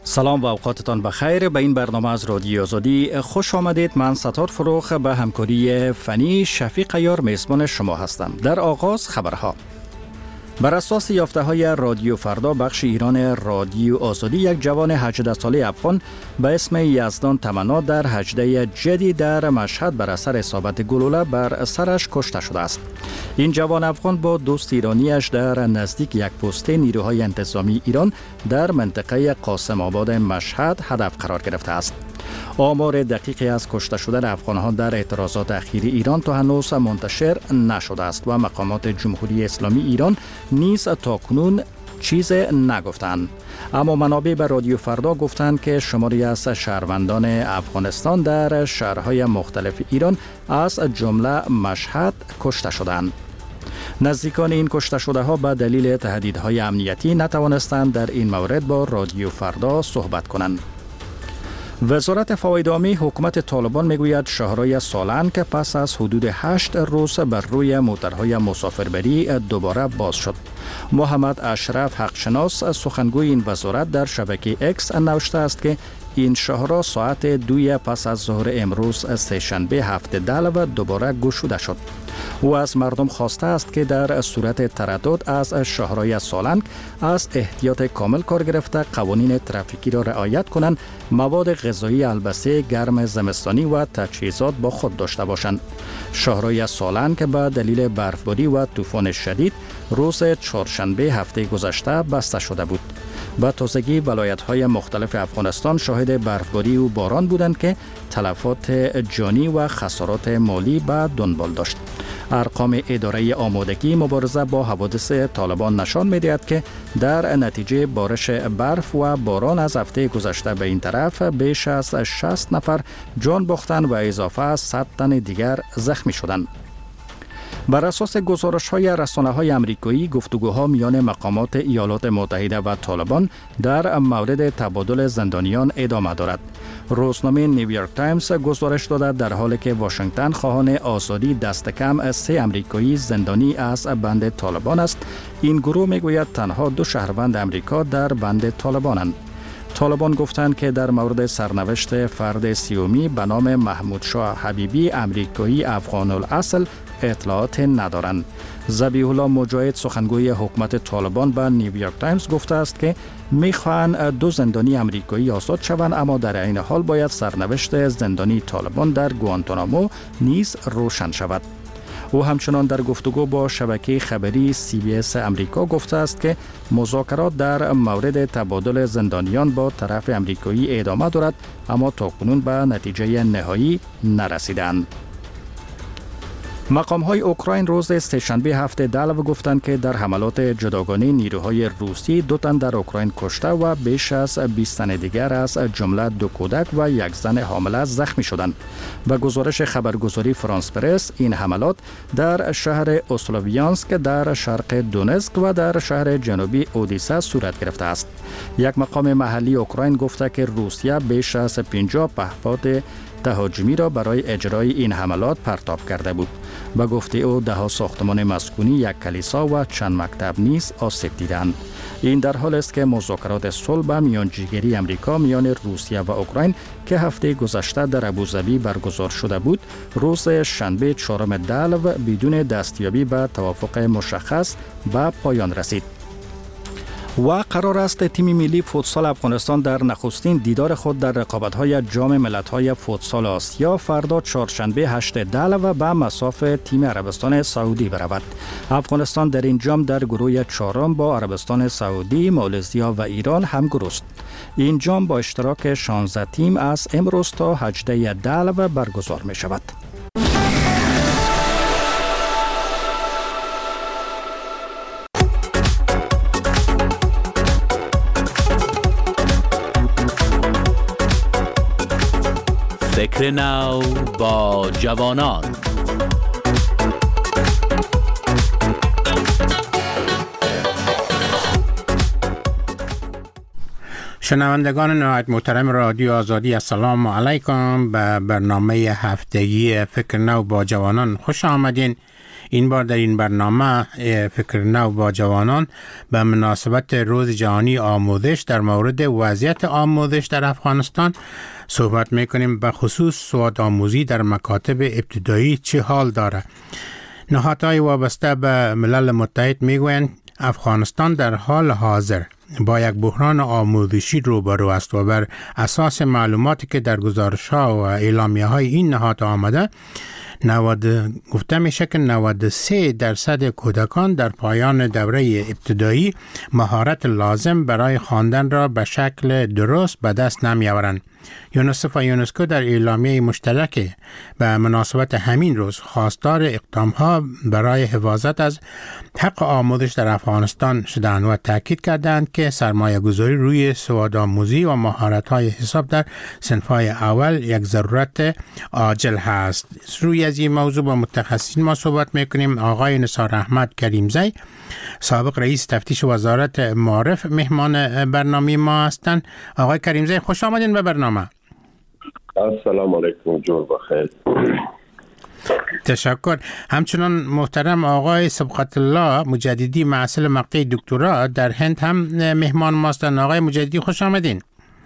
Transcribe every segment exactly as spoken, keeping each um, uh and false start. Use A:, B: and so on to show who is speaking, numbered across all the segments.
A: سلام و اوقاتتان بخیر. به این برنامه از رادیو آزادی خوش آمدید. من ستار فروخ به همکاری فنی شفیق عیار میزبان شما هستم. در آغاز خبرها. بر اساس یافته های رادیو فردا بخش ایران رادیو آزادی، یک جوان هجده ساله افغان به اسم یزدان تمنا در هجده جدی در مشهد بر اثر اصابت گلوله بر سرش کشته شده است. این جوان افغان با دوست ایرانیش در نزدیک یک پست نیروهای انتظامی ایران در منطقه قاسم آباد مشهد هدف قرار گرفته است. آمار دقیقی از کشته شدن افغان‌ها در اعتراضات اخیر ایران تا هنوز منتشر نشده است و مقامات جمهوری اسلامی ایران نیز تاکنون چیز نگفتند. اما منابع به رادیو فردا گفتند که شماری از شهروندان افغانستان در شهرهای مختلف ایران از جمله مشهد کشته شدند. نزدیکان این کشته شده ها به دلیل تهدیدهای امنیتی نتوانستند در این مورد با رادیو فردا صحبت کنند. وزارت فواید عامی حکومت طالبان میگوید شهرهای سالنگ که پس از حدود هشت روز بر روی موترهای مسافربری دوباره باز شد. محمد اشرف حقشناس سخنگوی این وزارت در شبکه اکس نوشته است که این شهرها ساعت دوی پس از ظهر امروز سه‌شنبه هفت دلو دوباره گشوده شد. او از مردم خواسته است که در صورت تردد از شهرهای سالنگ از احتیاط کامل کار گرفته قوانین ترافیکی را رعایت کنند، مواد غذایی، البسه گرم زمستانی و تجهیزات با خود داشته باشند. شهرهای سالنگ که به دلیل برفباری و طوفان شدید روز چهارشنبه هفته گذشته بسته شده بود. به تازگی ولایت‌های مختلف افغانستان شاهد برفباری و باران بودند که تلفات جانی و خسارات مالی به دنبال داشت. ارقام اداره آمادگی مبارزه با حوادث طالبان نشان می‌دهد که در نتیجه بارش برف و باران از هفته گذشته به این طرف بیش از شصت نفر جان باختند و اضافه از صد تن دیگر زخمی شدند. بر اساس گزارش‌های رسانه‌های آمریکایی، گفتگوها میان مقامات ایالات متحده و طالبان در مورد تبادل زندانیان ادامه دارد. روزنامه نیویورک تایمز گزارش داده در حالی که واشنگتن خواهان آزادی دست کم سه آمریکایی زندانی از بند طالبان است، این گروه میگوید تنها دو شهروند آمریکا در بند طالبانند. طالبان گفتند که در مورد سرنوشت فرد سیومی به نام محمود شاه حبیبی آمریکایی افغان الاصل اطلاعات ندارند. ذبیح الله مجاهد سخنگوی حکومت طالبان به نیویورک تایمز گفته است که میخواهند دو زندانی آمریکایی آزاد شوند، اما در این حال باید سرنوشت زندانی طالبان در گوانتانامو نیز روشن شود. او همچنان در گفتگو با شبکه خبری سی بی اس امریکا گفته است که مذاکرات در مورد تبادل زندانیان با طرف امریکایی ادامه دارد، اما تاکنون به نتیجه نهایی نرسیدند. مقام‌های اوکراین روز سه‌شنبه هفت دلو گفتند که در حملات جداگانه نیروهای روسی دو تن در اوکراین کشته و بیش از بیست تن دیگر از جمله دو کودک و یک زن حامله زخمی شدند. به گزارش خبرگزاری فرانس پرس، این حملات در شهر اسلوویانسک در شرق دونتسک و در شهر جنوبی اودیسا صورت گرفته است. یک مقام محلی اوکراین گفته که روسیه بیش از پنجاه پهپاد تهاجمی را برای اجرای این حملات پرتاب کرده بود. به گفته او ده ها ساختمان مسکونی، یک کلیسا و چند مکتب نیز آسیب دیدند. این در حال است که مذاکرات صلح به میانجیگری امریکا میان روسیه و اوکراین که هفته گذشته در ابوظبی برگزار شده بود، روز شنبه چهارم دلو بدون دستیابی به توافق مشخص به پایان رسید. و قرار است تیم ملی فوتسال افغانستان در نخستین دیدار خود در رقابت‌های جام ملت‌های فوتسال آسیا فردا چهارشنبه هشت دلو به مصاف تیم عربستان سعودی برود. افغانستان در این جام در گروه چهارم با عربستان سعودی، مالزیا و ایران همگروه است. این جام با اشتراک شانزده تیم از امروز تا هجده دلو برگزار می شود.
B: فکر نو با جوانان.
C: شنوندگان نهایت محترم رادیو آزادی، السلام علیکم. به برنامه هفتگی فکر نو با جوانان خوش آمدین. این بار در این برنامه فکر نو با جوانان به مناسبت روز جهانی آموزش در مورد وضعیت آموزش در افغانستان صحبت میکنیم. به خصوص سواد آموزی در مکاتب ابتدایی چه حال داره. نهادهای وابسته به ملل متحد میگویند افغانستان در حال حاضر با یک بحران آموزشی روبرو است و بر اساس معلوماتی که در گزارش‌ها و اعلامیه‌های این نهاد آمده، نود گفته میشه که نود و سه درصد کودکان در پایان دوره ابتدایی مهارت لازم برای خواندن را به شکل درست به دست نمی‌آورند. یونیسف و یونسکو در اعلامیه مشترک به مناسبت همین روز خواستار اقدام‌ها برای حفاظت از حق آموزش در افغانستان شدند و تاکید کردند که سرمایه‌گذاری روی سوادآموزی و مهارت‌های حساب در صنف‌های اول یک ضرورت عاجل هست. روی از این موضوع با متخصصین ما صحبت می‌کنیم. آقای نثار احمد کریمزی، سابق رئیس تفتیش وزارت معارف، مهمان برنامه ما هستند. آقای کریمزی، خوش آمدین به برنامه.
D: السلام علیکم، جور بخیر.
C: تشکر. همچنان محترم آقای سبقت الله مجددی، محصل مقطع دکترا در هند، هم مهمان ماستن. آقای مجددی، خوش آمدین.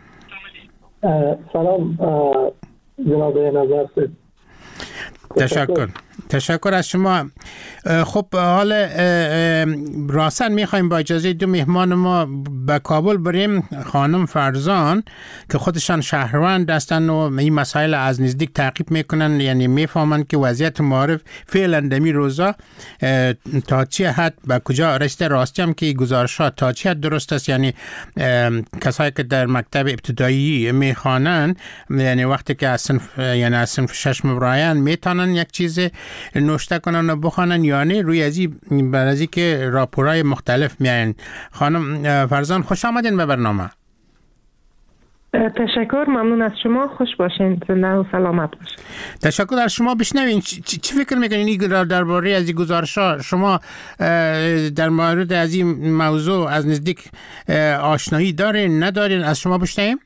E: سلام جناب نظر.
C: تشکر. تشکر از شما. خب حالا راستن میخوایم با اجازه دو مهمان ما به کابل بریم. خانم فرزان که خودشان شهروند هستن و این مسائل از نزدیک تعقیب میکنن، یعنی میفهمن که وضعیت معارف فعلا دمی روزا تا چه حد به کجا رسیده. راستی هم که گزارش ها تا چه حد درست است، یعنی کسایی که در مکتب ابتدایی میخوانن، یعنی وقتی که از صنف یعنی از صنف شش مبرایان میتونن یک چیز نوشته کنن و بخوانن، یعنی روی ازی برازی که راپورای مختلف میاین. خانم فرزان، خوش آمدین به برنامه.
F: تشکر، ممنون از شما. خوش باشین، زنده و سلامت باشین.
C: تشکر از شما. بشنوین چی, چی فکر میکنین درباره از این گزارش‌ها؟ شما در مورد از این موضوع از نزدیک آشنایی دارین ندارین؟ از شما بشنویم.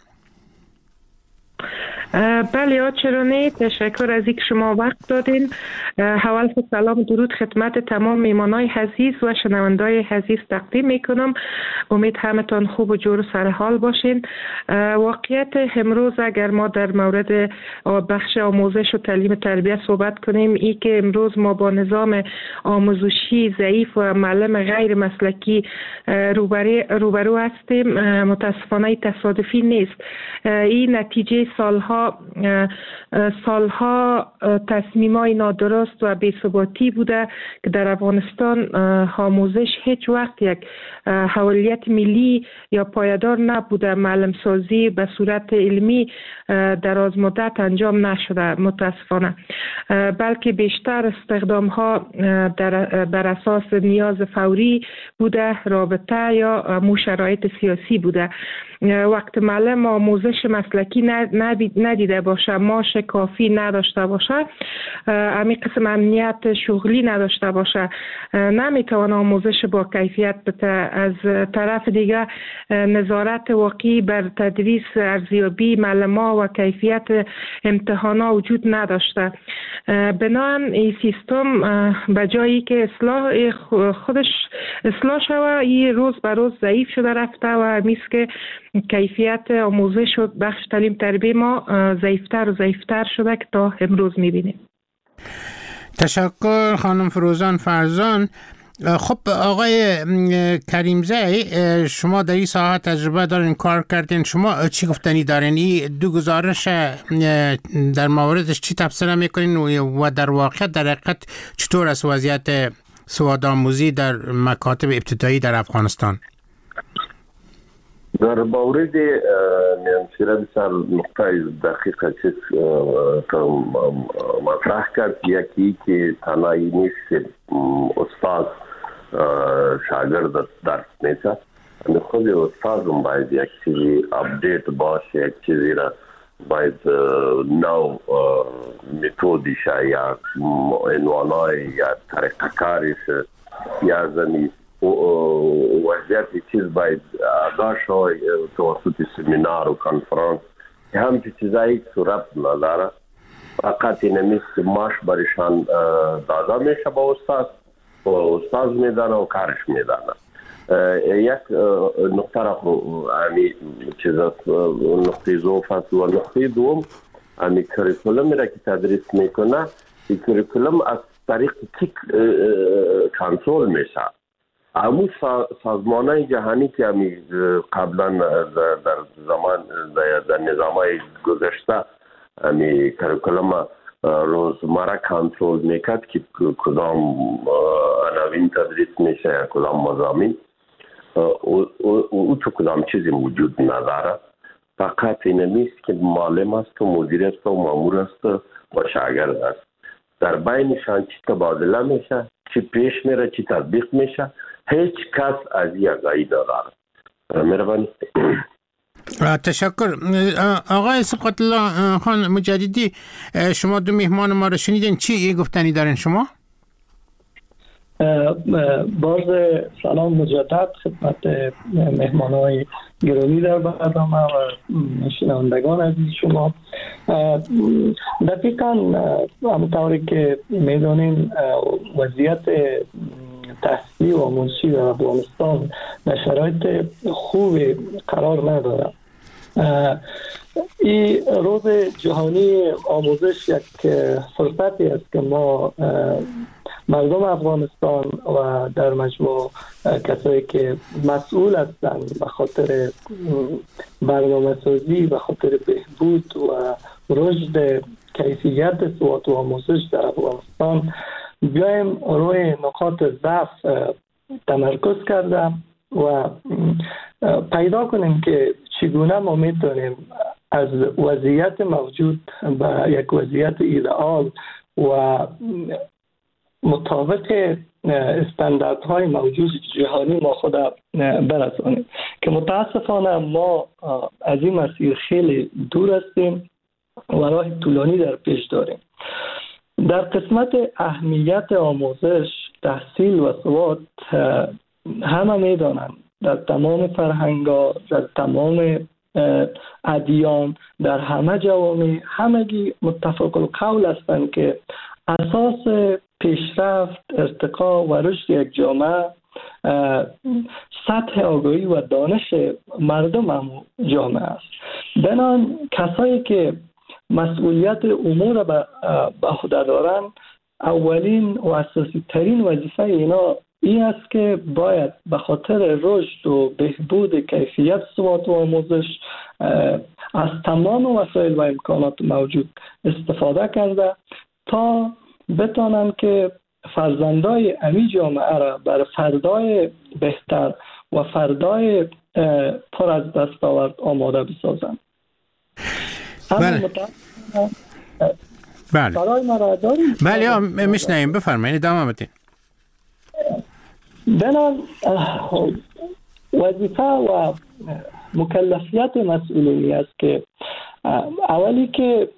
F: بله، چرا نه. تشکر از اینکه شما وقت دادین. اول خود سلام درود خدمت تمام میمانای عزیز و شنوندای عزیز تقدیم میکنم. امید همتان خوب و جور و سرحال باشین. واقعیت امروز اگر ما در مورد بخش آموزش و تعلیم تربیت صحبت کنیم، ای که امروز ما با نظام آموزشی ضعیف و معلم غیر مسلکی روبرو هستیم، متاسفانه تصادفی نیست. این نتیجه سالها سالها تصمیمای نادرست و بی‌ثباتی بوده که در افغانستان آموزش هیچ وقت یک هویت ملی یا پایدار نبوده. معلم سازی به صورت علمی دراز مدت انجام نشده متاسفانه، بلکه بیشتر استخدام ها در بر اساس نیاز فوری بوده، رابطه یا مو شرایط سیاسی بوده. وقت معلم آموزش مسلکی ندیده باشه، معاش کافی نداشته باشه، همین قسم امنیت شغلی نداشته باشه، نمیتونه آموزش با کیفیت بده. از طرف دیگه نظارت واقعی بر تدریس، ارزیابی معلم‌ها و کیفیت امتحانا وجود نداشته. بنابراین این سیستم به جایی که اصلاح خودش اصلاح شود، این روز به روز ضعیف شده رفته و میست که کیفیت آموزش و بخش تعلیم تربیت ما ضعیفتر و ضعیفتر شده که تا امروز میبینیم.
C: تشکر خانم فروزان فرزان. خب آقای کریمزی، شما در این ساحه تجربه دارین، کار کردین، شما چی گفتنی دارین؟ این دو گزارش در موردش چی تفسیر میکنین و در واقع در حقیقت چطور است وضعیت سواد آموزی در مکاتب ابتدایی در افغانستان؟
D: در مورد نمسیره بسیار نقطه دقیقه چیز مطرح کرد. یکی که تنهایی نیست استاد شاگرد درس میشه، خود استاد هم باید یک چیزی اپدیت باشه، یک چیزی را باید نو متودیشه یا عنوانای یا طریقه کاریش یا زمین وضعیت چیز باید آگاه شود توسط سمینار و کنفرانس، هم چیزایی صورت نداره. فقط اینمیست که ماش برشان داده میشه با استاد و استاد میدانه و کارش میدانه. یک نقطه را همی چیز نقطه ضعف است و نقطه دوم همی کریکولومی را که تدریس میکنه، این کریکولوم از طریق کی کنترل میشه. همون سازمانهای جهانی که همی قبلا در زمان در نظامهای گذشته همی کریکولوم روزمره کنترل میکرد که کدام عناوین تدریس میشه یا کدام مضامین، او تو کدام چیزی موجود نداره. فقط اینمیست که معلم است و مدیر است و مامور است و شاگرد است. در بینشان چی تبادله میشه، چی پیش میره، چی تطبیق میشه، هیچ کس از این آگاهی نداره. مهربانی.
C: تشکر. آقای سبقت الله خان مجددی، شما دو مهمان ما رو شنیدین، چی گفتنی دارین شما؟
E: باز سلام مجدد خدمت مهمانای گرامی در برنامه و شنوندگان عزیز شما. دقیقاً همونطوری که میدونین وضعیت تحصیلی و آموزشی در افغانستان در شرایط خوبی قرار نداره. این روز جهانی آموزش یک فرصتی است که ما مردم افغانستان و در مجموع کسایی که مسئول هستند به خاطر برنامه سازی، به خاطر بهبود و رشد کیفیت سواد و آموزش در افغانستان بیایم روی نقاط ضعف تمرکز کرده و پیدا کنیم که چگونه ما میتونیم از وضعیت موجود به یک وضعیت ایدئال و مطابق استانداردهای موجود جهانی ما خود برسانیم که متاسفانه ما از این مسیر خیلی دور هستیم و راه طولانی در پیش داریم. در قسمت اهمیت آموزش، تحصیل و سواد همه میدانند در تمام فرهنگ‌ها، در تمام ادیان، در همه جوامع همگی متفق القول هستند که اساس پیشرفت، ارتقا و رشد یک جامعه سطح آگاهی و دانش مردم هم جامعه است. بنان کسایی که مسئولیت امور به عهده دارند، اولین و اساسی ترین وظیفه اینا این است که باید به خاطر رشد و بهبود کیفیت سواد و آموزش از تمام وسایل و امکانات موجود استفاده کرده تا بتانند که فرزندای امی جامعه را بر فردای بهتر و فردای پر از دستاورد آماده بسازند.
C: بله. بله.
E: برای ما را داریم.
C: بله میشنیم، بفرمایید ادامه بدین.
E: بنان وظیفه و مکلفیت مسئولینی است که اولی که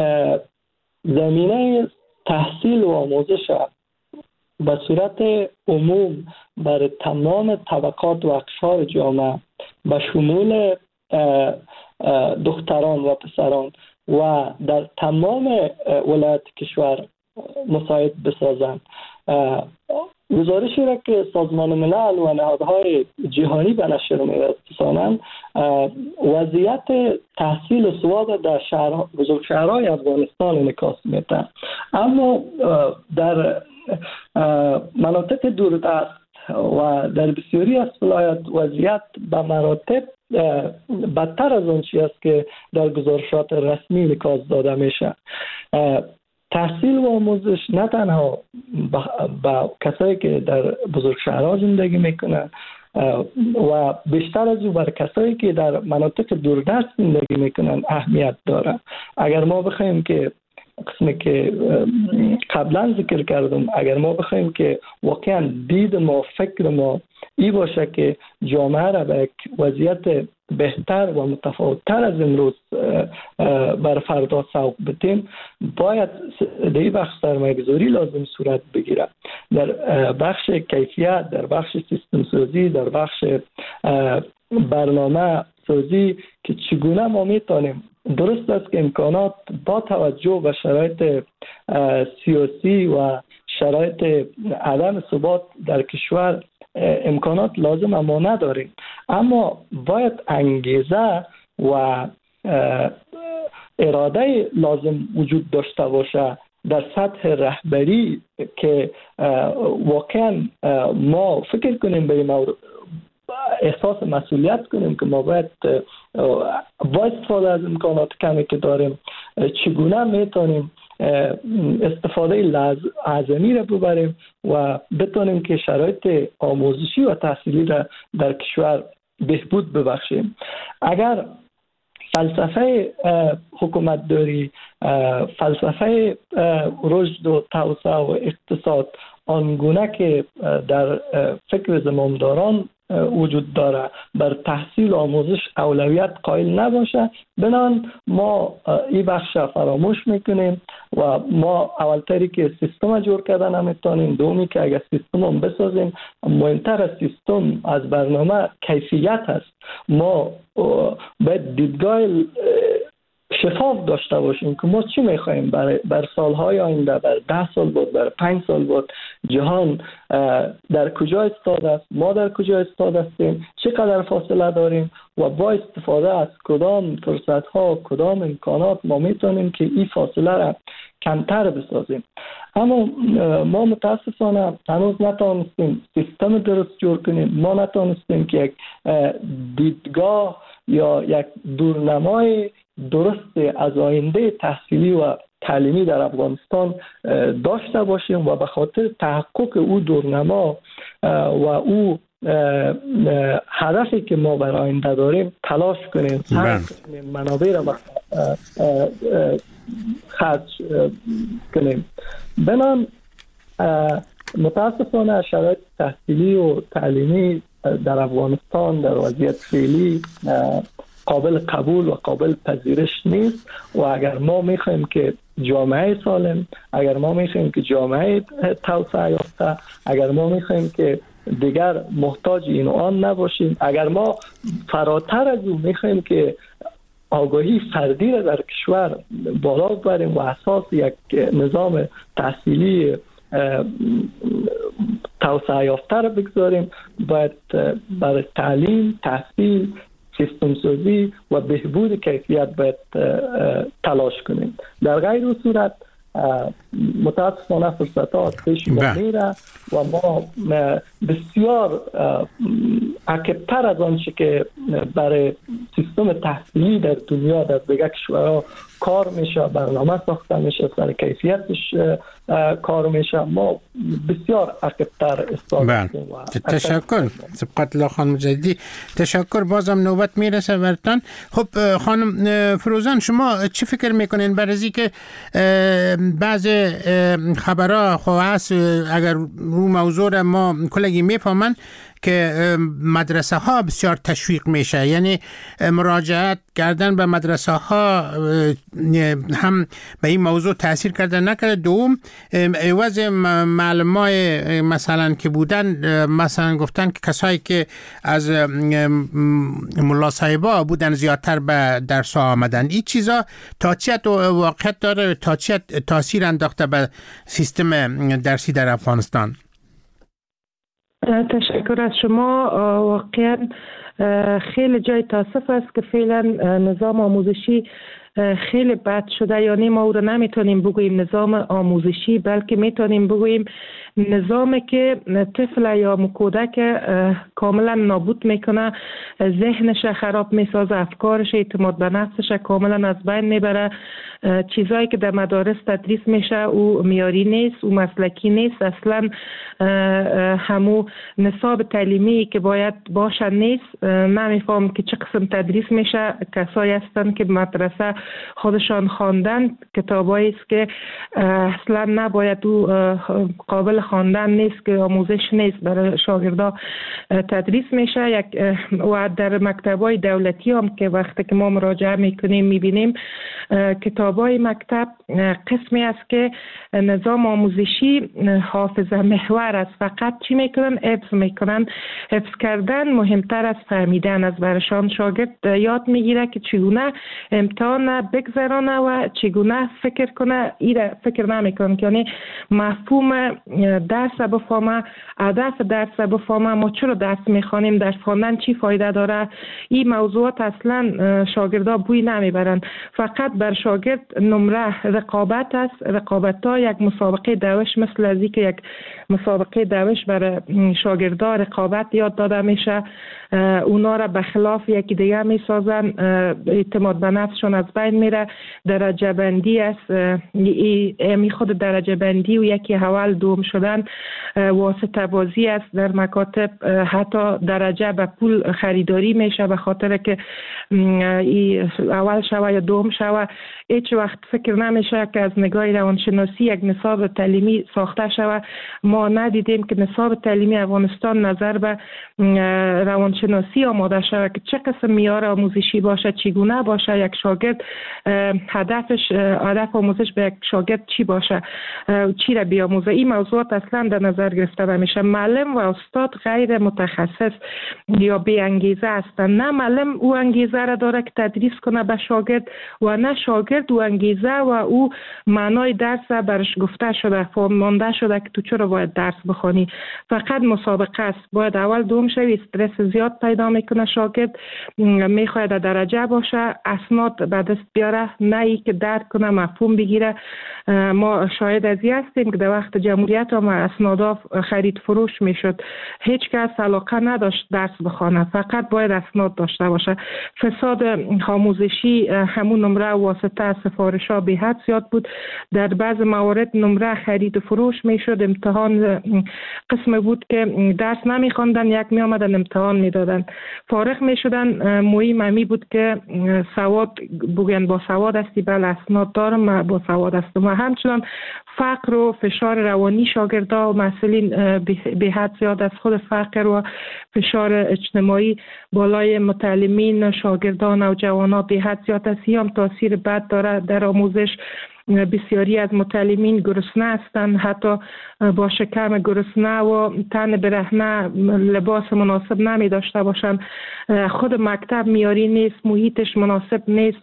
E: زمینه تحصیل و آموزش به صورت عموم بر تمام طبقات و اقشار جامعه به شمول دختران و پسران و در تمام ولایت کشور مساعد بسازند. گزارشی را که سازمان ملل و نهادهای جهانی به نشر می‌رسانند وضعیت تحصیل و سواد در شهر بزرگ شهرهای افغانستان انعکاس می‌دهد، اما در مناطق دوردست و در بسیاری از ولایات وضعیت به مراتب بدتر از آن چیزی است که در گزارشات رسمی انعکاس داده میشه. تحصیل و آموزش نه تنها با کسایی که در بزرگ شهرها زندگی میکنن و بیشتر از او بر کسایی که در مناطق دوردست زندگی میکنن اهمیت داره. اگر ما بخوایم که قسمی که قبلا ذکر کردم، اگر ما بخوایم که واقعا دید ما، فکر ما ای باشه که جامعه را به یک وضعیت بهتر و متفاوت‌تر از امروز بر فردا سوق بدیم، باید در این بخش سرمایه‌گذاری لازم صورت بگیره. در بخش کیفیت، در بخش سیستم سازی، در بخش برنامه سازی که چگونه ما میتونیم. درست است که امکانات با توجه به شرایط سیاسی و شرایط عدم ثبات در کشور امکانات لازم ما نداریم، اما باید انگیزه و اراده لازم وجود داشته باشه در سطح رهبری که واقعا ما فکر کنیم به این مورد، احساس مسئولیت کنیم که ما باید با استفاده از امکانات کمی که داریم چگونه میتونیم استفاده اعظمی را ببریم و بتونیم که شرایط آموزشی و تحصیلی را در کشور بهبود ببخشیم. اگر فلسفه حکومت داری، فلسفه رشد و توسعه و اقتصاد آنگونه که در فکر زمامداران وجود داره بر تحصیل و آموزش اولویت قائل نباشه، بنان ما این بخش فراموش میکنیم و ما اولتری که سیستم جور کردن نمیتونیم، دومی که اگر سیستم هم بسازیم، مهمتر از سیستم از برنامه کیفیت هست. ما باید دیدگاه شفاف داشته باشیم که ما چی میخواییم برای بر سالهای آینده، بر ده سال بود، بر پنج سال بود، جهان در کجا استاد است، ما در کجا استاد هستیم، چقدر فاصله داریم و با استفاده از کدام فرصت ها، کدام امکانات ما میتونیم که این فاصله را کمتر بسازیم. اما ما متاسفانه هنوز نتونستیم سیستم درست جور کنیم، ما نتونستیم که یک دیدگاه یا یک دورنمای درست از آینده تحصیلی و تعلیمی در افغانستان داشته باشیم و به خاطر تحقق او دورنما و او هدفی که ما برای آینده داریم تلاش کنیم، سعی کنیم منابع را خرج کنیم. بنان متاسفانه شرایط تحصیلی و تعلیمی در افغانستان در وضعیت فعلی قابل قبول و قابل پذیرش نیست و اگر ما میخوایم که جامعه سالم، اگر ما میخوایم که جامعه توسعه یافته، اگر ما میخوایم که دیگر محتاج این و آن نباشیم، اگر ما فراتر از او میخوایم که آگاهی فردی را در کشور بالا ببریم و اساس یک نظام تحصیلی توسعه یافته را بگذاریم، باید برای تعلیم، تحصیل، سیستم سازی و بهبود کیفیت باید تلاش کنیم. در غیر اون صورت متاسفانه فرصت ها از پیش ما میره و ما بسیار عقب‌تر از آنچه که برای سیستم تحصیلی در دنیا در دیگر کشورها کار میشه، برنامه ساخته میشه، سر کیفیتش کار میشه، ما بسیار عقب‌تر استاد.
C: تشکر سبقت الله خانم مجددی، تشکر. بازم نوبت میرسه برتان. خب خانم فروزان، شما چی فکر میکنین بر ازی که بعض خبرها خو هست، اگر رو موضوع ما کلگی میفهمن که مدرسه ها بسیار تشویق میشه، یعنی مراجعت کردن به مدرسه ها هم به این موضوع تاثیر کرده نکرده. دوم، عوض معلمای مثلا که بودن، مثلا گفتن که کسایی که از ملا صاحبا بودن زیادتر به درس آمدن. این چیزا تا چه واقعیت داره، تا چه تاثیر انداخته به سیستم درسی در افغانستان؟
F: تشکر از شما. واقعا خیلی جای تاسف است که فعلا نظام آموزشی خیلی بد شده، یعنی ما او رو نمیتونیم بگوییم نظام آموزشی، بلکه میتونیم بگوییم نظامی که طفل یا کودک کاملا نابود میکنه، ذهنش خراب میسازه، افکارش، اعتماد به نفسش کاملا از بین میبره. چیزایی که در مدارس تدریس میشه او معیاری نیست، او مسلکی نیست، اصلا همو نصاب تعلیمی که باید باشه نیست. نمیفهم که چه قسم تدریس میشه. کسایی هستن که مدرسه خودشان خواندن کتابایی است که اصلا نباید او قابل خواندن نیست که آموزش نیست برای شاگردا تدریس میشه. یک و در مکتبای دولتی هم که وقتی که ما مراجعه میکنیم میبینیم کتابای مکتب قسمی است که نظام آموزشی حافظه محور است. فقط چی میکنن؟ حفظ میکنن. حفظ کردن مهمتر از فهمیدن است. برایشان شاگرد یاد میگیره که چگونه امتحان بگذرانه و چگونه فکر کنه. ایره فکر نمیکنه که یعنی مفهوم درس بفهمه، هدف درس بفهمه، ما چرا درس میخوانیم، درس خواندن چی فایده داره. این موضوعات اصلا شاگردا بوی نمیبرن. فقط بر شاگرد نمره رقابت است. رقابت ها یک مسابقه دوش مثل از که یک مسابقه دوش برای شاگردا رقابت یاد داده میشه. اونا را به خلاف یکی دیگه میسازن، اعتماد به نفسشون از بین میره. درجه بندی است، می خود درجه بندی و یکی اول دوم شدن واسطه بازی است. در مکاتب حتی درجه به پول خریداری میشه به خاطر که اول شوه یا دوم شوه. هیچ وقت فکر نمیشه که از نگاه روانشناسی یک نصاب تعلیمی ساخته شوه. ما ندیدیم که نصاب تعلیمی افغانستان نظر به روانشناسی آماده شود که چه قسم معیار آموزشی باشه، چگونه باشه، یک شاگرد هدفش هدف آموزش به یک شاگرد چی باشه، چی را بیاموزه. این موضوعات اصلا در نظر گرفته نمیشه. معلم و استاد غیر متخصص یا بی انگیزه هستند. نه معلم او انگیزه را داره که تدریس کنه به شاگرد و نه شاگرد او انگیزه و او معنای درس برش گفته شده، مانده شده که تو چرا باید درس بخونی. فقط مسابقه است. باید اول دوم شوی، استرس زیاد پیدا میکنه شاگرد، میخواد درجه باشه، اسناد به دست بیاره، نه ای که درک کنه، مفهوم بگیره. ما شاهد از این هستیم که در وقت جمهوریت هم اسنادا خرید فروش میشد. هیچ کس علاقه نداشت درس بخونه، فقط باید اسناد داشته باشه. فساد آموزشی همون نمره واسطه سفارش ها به حد زیاد بود. در بعض موارد نمره خرید و فروش میشد. امتحان قسم بود که درس نمیخواندن، یک می آمدن امتحان میدادن، فارغ میشدن. مهم امی بود که سواد بگن با سواد هستی، بله اسناد دارم با سواد هستم. و همچنان فقر و فشار روانی شاگردا و مسئولین به حد زیاد از خود فقر و فشار اجتماعی بالای متعلمین، شاگردان و جوانان به حد زیاد است. هم تاثیر بد داره در آموزش. بسیاری از متعلمین گرسنه هستند، حتی با شکم گرسنه و تن برهنه، لباس مناسب نمی داشته باشند. خود مکتب میاری نیست، محیطش مناسب نیست،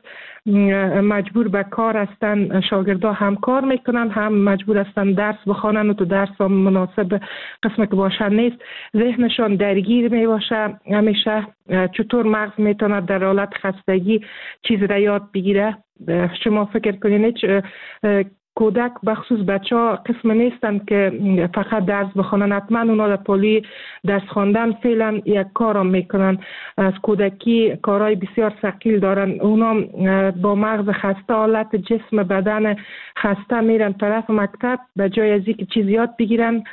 F: مجبور به کار هستند. شاگردا هم کار میکنن هم مجبور هستند درس بخوانن و تو درس هم مناسب قسم که باشن نیست. ذهنشان درگیر می باشه همیشه. چطور مغز میتونه در حالت خستگی چیز را یاد بگیره؟ شما فکر کنید کودک بخصوص بچه ها قسم نیستن که فقط درس بخونن. حتما اونا در پولی درس خواندن فعلا یک کارم میکنن. از کودکی کارهای بسیار ثقیل دارن. اونا با مغز خسته، حالت جسم بدن خسته میرن طرف مکتب، به جای از اینکه چیز یاد بگیرن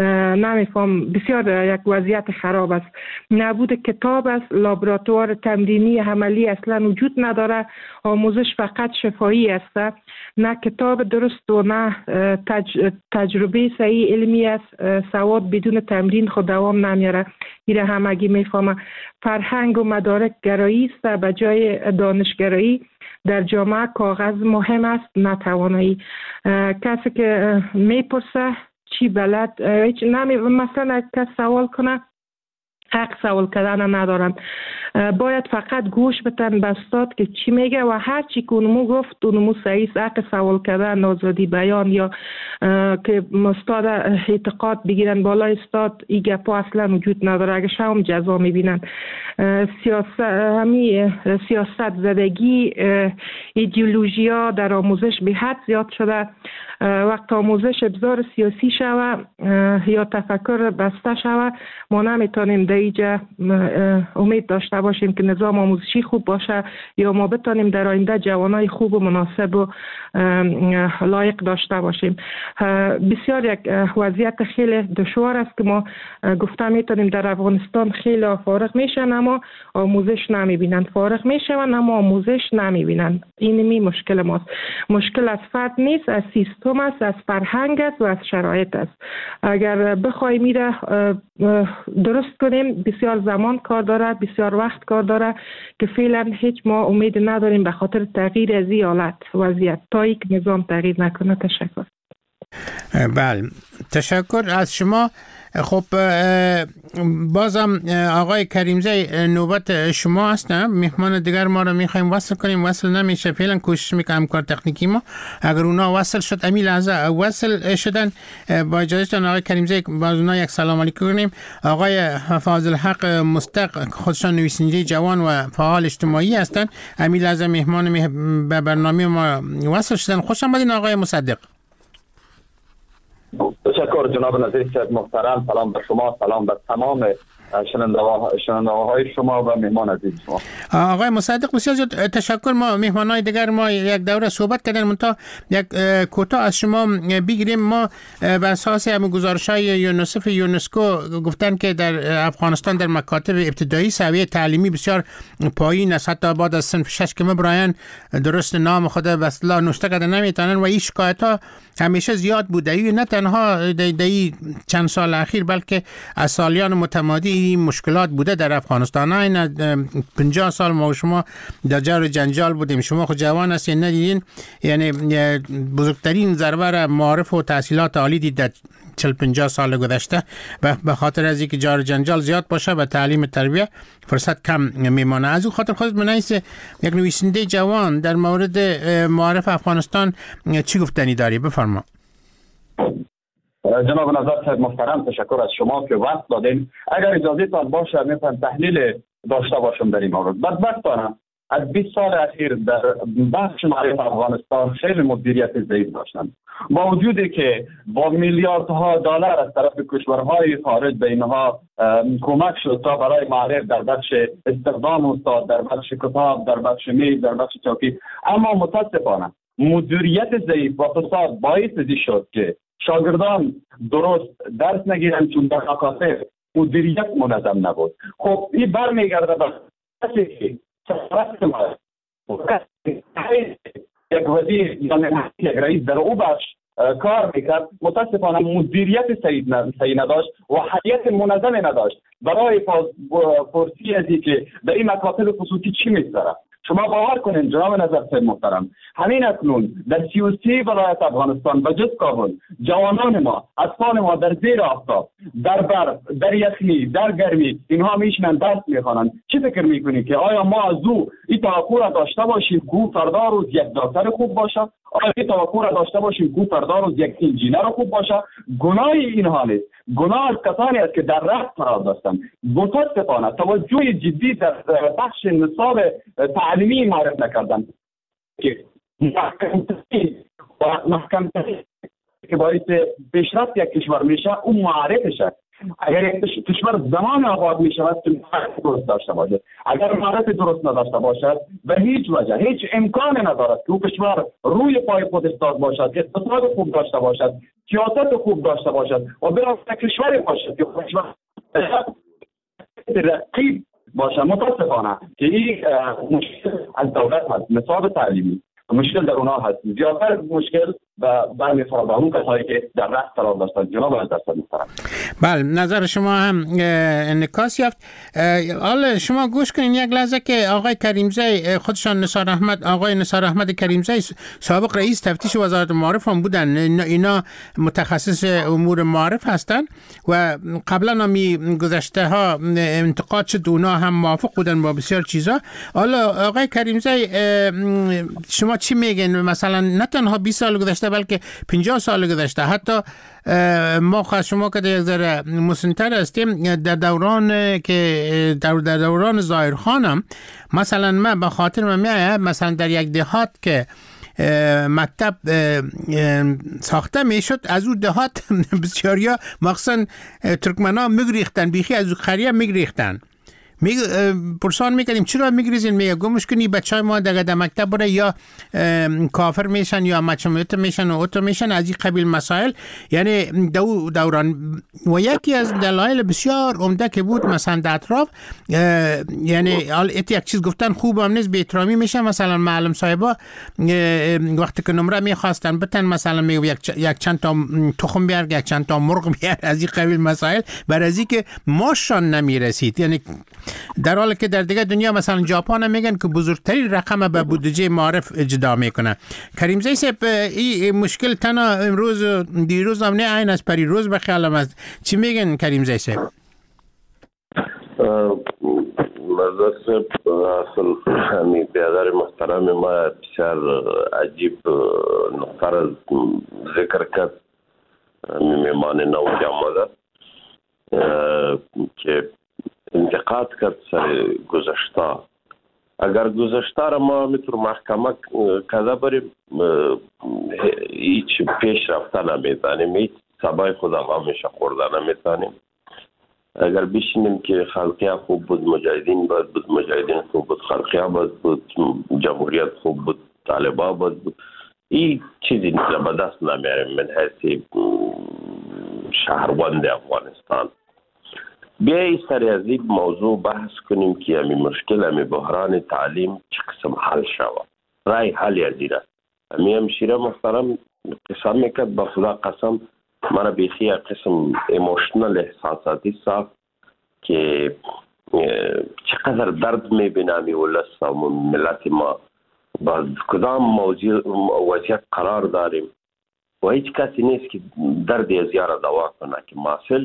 F: نمیفهم. بسیار یک وضعیت خراب است. نبود کتاب است، لابراتوار تمرینی عملی اصلا وجود نداره. آموزش فقط شفاهی است، نه کتاب درست و نه تج... تجربه صحیح علمی است. سواد بدون تمرین خود دوام نمیاره. ایره همگی میفهمه. فرهنگ و مدارک گرایی است به جای دانشگرایی. در جامعه کاغذ مهم است نه توانایی. کسی که میپرسه چی بلد، هیچ نمی مثلا کس سوال کنه حق سوال کردن ندارن. باید فقط گوش بدن به استاد که چی میگه و هر چی که اونمو گفت اونمو صحیح. حق سوال کردن، آزادی بیان یا که استاد اعتقاد بگیرن بالای استاد، این گپا اصلا وجود نداره. اگه شام جزا میبینن. سیاست همی سیاست زدگی، ایدئولوژی ها در آموزش به حد زیاد شده. وقت آموزش ابزار سیاسی شوه یا تفکر بسته شوه، ما نمیتونیم در اینجا امید داشته باشیم که نظام آموزشی خوب باشه یا ما بتانیم در آینده جوانای خوب و مناسب و لایق داشته باشیم. بسیار یک وضعیت خیلی دشوار است که ما گفته میتونیم در افغانستان خیلی فارغ میشن اما آموزش نمیبینن، فارغ میشن اما آموزش نمیبینن. این می مشکل ماست. مشکل از فرد نیست، از سیستم است، از فرهنگ است و از شرایط است. اگر بخوایم میره درست کنیم بسیار زمان کار داره، بسیار وقت کار داره که فعلا هیچ ما امید نداریم به خاطر تغییر از این حالت وضعیت تا یک نظام تغییر نکنه. تشکر.
C: بله تشکر از شما. خب بازم آقای کریمزی نوبت شما هستم. مهمان دیگر ما رو میخوایم وصل کنیم، وصل نمیشه. فعلا کوشش میکنم کار تکنیکی ما اگر اونا وصل شد امی لحظه وصل شدن با اجازهتون آقای کریمزی باز اونا یک سلام علیکم کنیم. آقای فاضل حق مستق خودشان نویسنده جوان و فعال اجتماعی هستن، امی لحظه مهمان به برنامه ما وصل شدن. خوش آمدین آقای مصدق.
G: تشکر جناب نظیر صاحب محترم. سلام به شما، سلام به تمام شنونده های شما و مهمان عزیز شما.
C: آقای مصدق بسیار زیاد تشکر. ما مهمانای دیگر ما یک دوره صحبت کردن، منتها یک کوتاه از شما بگیریم. ما بر اساس هم گزارش‌های یونسف یونسکو گفتن که در افغانستان در مکاتب ابتدایی سویه تعلیمی بسیار پایین است، حتی بعد از صنف شش که مبرایان درست نام خود به اصطلاح نوشته کرده نمیتونن و این شکایت‌ها همیشه زیاد بوده. این نه تنها در چند سال اخیر بلکه از سالیان متمادی مشکلات بوده در افغانستان. این پنجاه سال ما و شما در جار جنجال بودیم. شما خود جوان هستین ندیدین، یعنی بزرگترین ضربه را معارف و تحصیلات عالی دید در چهل پنجاه سال گذشته به خاطر از اینکه جار جنجال زیاد باشه و تعلیم تربیه فرصت کم میمانه. از اون خاطر خودت منیس یک نویسنده جوان در مورد معارف افغانستان چی گفتنی داری؟ بفرما.
G: جناب نظر صاحب محترم تشکر از شما که وقت دادین. اگر اجازه تان باشه میتونم تحلیل داشته باشم در این مورد. بدبختانه از بیست سال اخیر در بخش معارف افغانستان خیلی مدیریت ضعیف داشتن، با وجودی که با میلیاردها دلار از طرف کشورهای خارج به اینها کمک شد تا برای معارف در بخش استخدام استاد، در بخش کتاب، در بخش میز، در بخش چوکی، اما متاسفانه مدیریت ضعیف و فساد باعث شد که شاگردان درست درس نگیرن چون در مکاتب مدیریت منظم نبود. خب این برمیگرده به کسی یک وزیر یا یک رئیس در او بخش کار میکرد، متاسفانه مدیریت صحیح نداشت و هیئت منظم نداشت برای پرسی از اینکه در این مکاتب خصوصی چی میگذره. شما باور کنین جناب نظر صاحب محترم، همین اکنون در سی و سی ولایت افغانستان به جز کابل جوانان ما، اطفال ما در زیر آفتاب، در برف، در یخنی، در گرمی اینها میشنن درس میخوانند. چی فکر میکنید که آیا ما از او این توقع را داشته باشیم که فردا روز یک دکتر خوب باشه؟ آیا این توقع را داشته باشیم که فردا روز یک انجینر خوب باشه؟ گناه اینها نیست، گناه از کسانی است که در راه قرار داشتند. متاسفانه توجه جدی در بخش نصاب تعلیمی معرف نکردن که محکم‌ترین و محکم‌ترین که باعث پیشرفت یک کشور میشه اون معرفشه. اگر یک کشور زمان آباد می شود که معرف درست داشته باشد، اگر معرف درست نداشته باشد به هیچ وجه هیچ امکان ندارد که او کشور روی پای خود ایستاد باشد، اقتصاد خوب داشته باشد، سیاست خوب داشته باشد و برای کشوری باشد که کشور رقیب باشد. متاسفانه که این مشکل از دولت هست، نصاب تعلیمی مشکل در اونها هست، زیادتر مشکل و برمیخوره به اون کسایی که در رأس قرار داشتن. جناب از دست محترم.
C: بله نظر شما هم انعکاس یافت. حالا شما گوش کنین یک لحظه که آقای کریمزی خودشان نثار احمد آقای نثار احمد کریمزی سابق رئیس تفتیش وزارت معارف هم بودن، اینا متخصص امور معارف هستن و قبلا هم گذشته ها انتقاد شد، اونا هم موافق بودن با بسیار چیزا. حالا آقای کریمزی شما چی میگین؟ مثلا نه تنها بیست سال گذشته بلکه پنجاه سال گذشته، حتی ما خواهد شما که یک ذره مسنتر هستیم در دوران که در دوران ظاهرخان هم مثلا من به خاطر من میایه مثلا در یک دهات که مکتب ساخته میشد، از اون دهات بسیاریا مخصوصا ترکمنا میگریختن، بیخی از اون خریه میگریختن می پرسان میکنیم چرا میگریزین؟ میگه گمش کنی بچهای ما دیگه در مکتب بره یا کافر میشن یا مچموت میشن و اوتو میشن از این قبیل مسائل. یعنی دو دوران و یکی از دلایل بسیار عمده که بود مثلا در اطراف، یعنی ایت یک چیز گفتن خوب هم نیست، بی‌احترامی میشه. مثلا معلم صاحبا وقتی که نمره میخواستن بتن مثلا میگه یک یک چند تا تخم بیار، یک چند تا مرغ بیار، از این قبیل مسائل، برای از اینکه ماشان نمیرسید. یعنی در حالی که در دیگه دنیا مثلا ژاپن میگن که بزرگترین رقم به بودجه معارف اجرا میکنه. کریم زی صاحب این مشکل تنها امروز دیروز هم نه، عین از پری روز به خیالم است. چی میگن کریم زی صاحب؟
D: مرزا صاحب اصل همی بیادر محترم ما بسیار عجیب نقطه را ذکر کرد. میمان نو جامعه که انتقاد کرد سر گذشته. اگر گذشته را ما میتور محکمه کده بریم هیچ پیش رفته نمیتانیم، هیچ سبای خود همیشه خورده نمیتانیم. اگر بشینیم که خلقیه خوب بود مجاهدین باید بود، مجاهدین خوب بود خلقیه باید بود، جمهوریت خوب بود طالبا باید بود، این چیزی نیست به دست نمیاریم من حیث شهروند افغانستان. بیایی سر از این موضوع بحث کنیم که همی مشکل همی بحران تعلیم چه قسم حل شود. رای حل از این است. همی همشیره محترم قسم میکرد با خدا قسم مرا بیخی قسم ایموشنال احساساتی ساخت که چقدر درد میبینم این ولست و ملت ما با کدام موضوع وضعیت قرار داریم و هیچ کسی نیست که درد از یارا دوا کنه که ماسل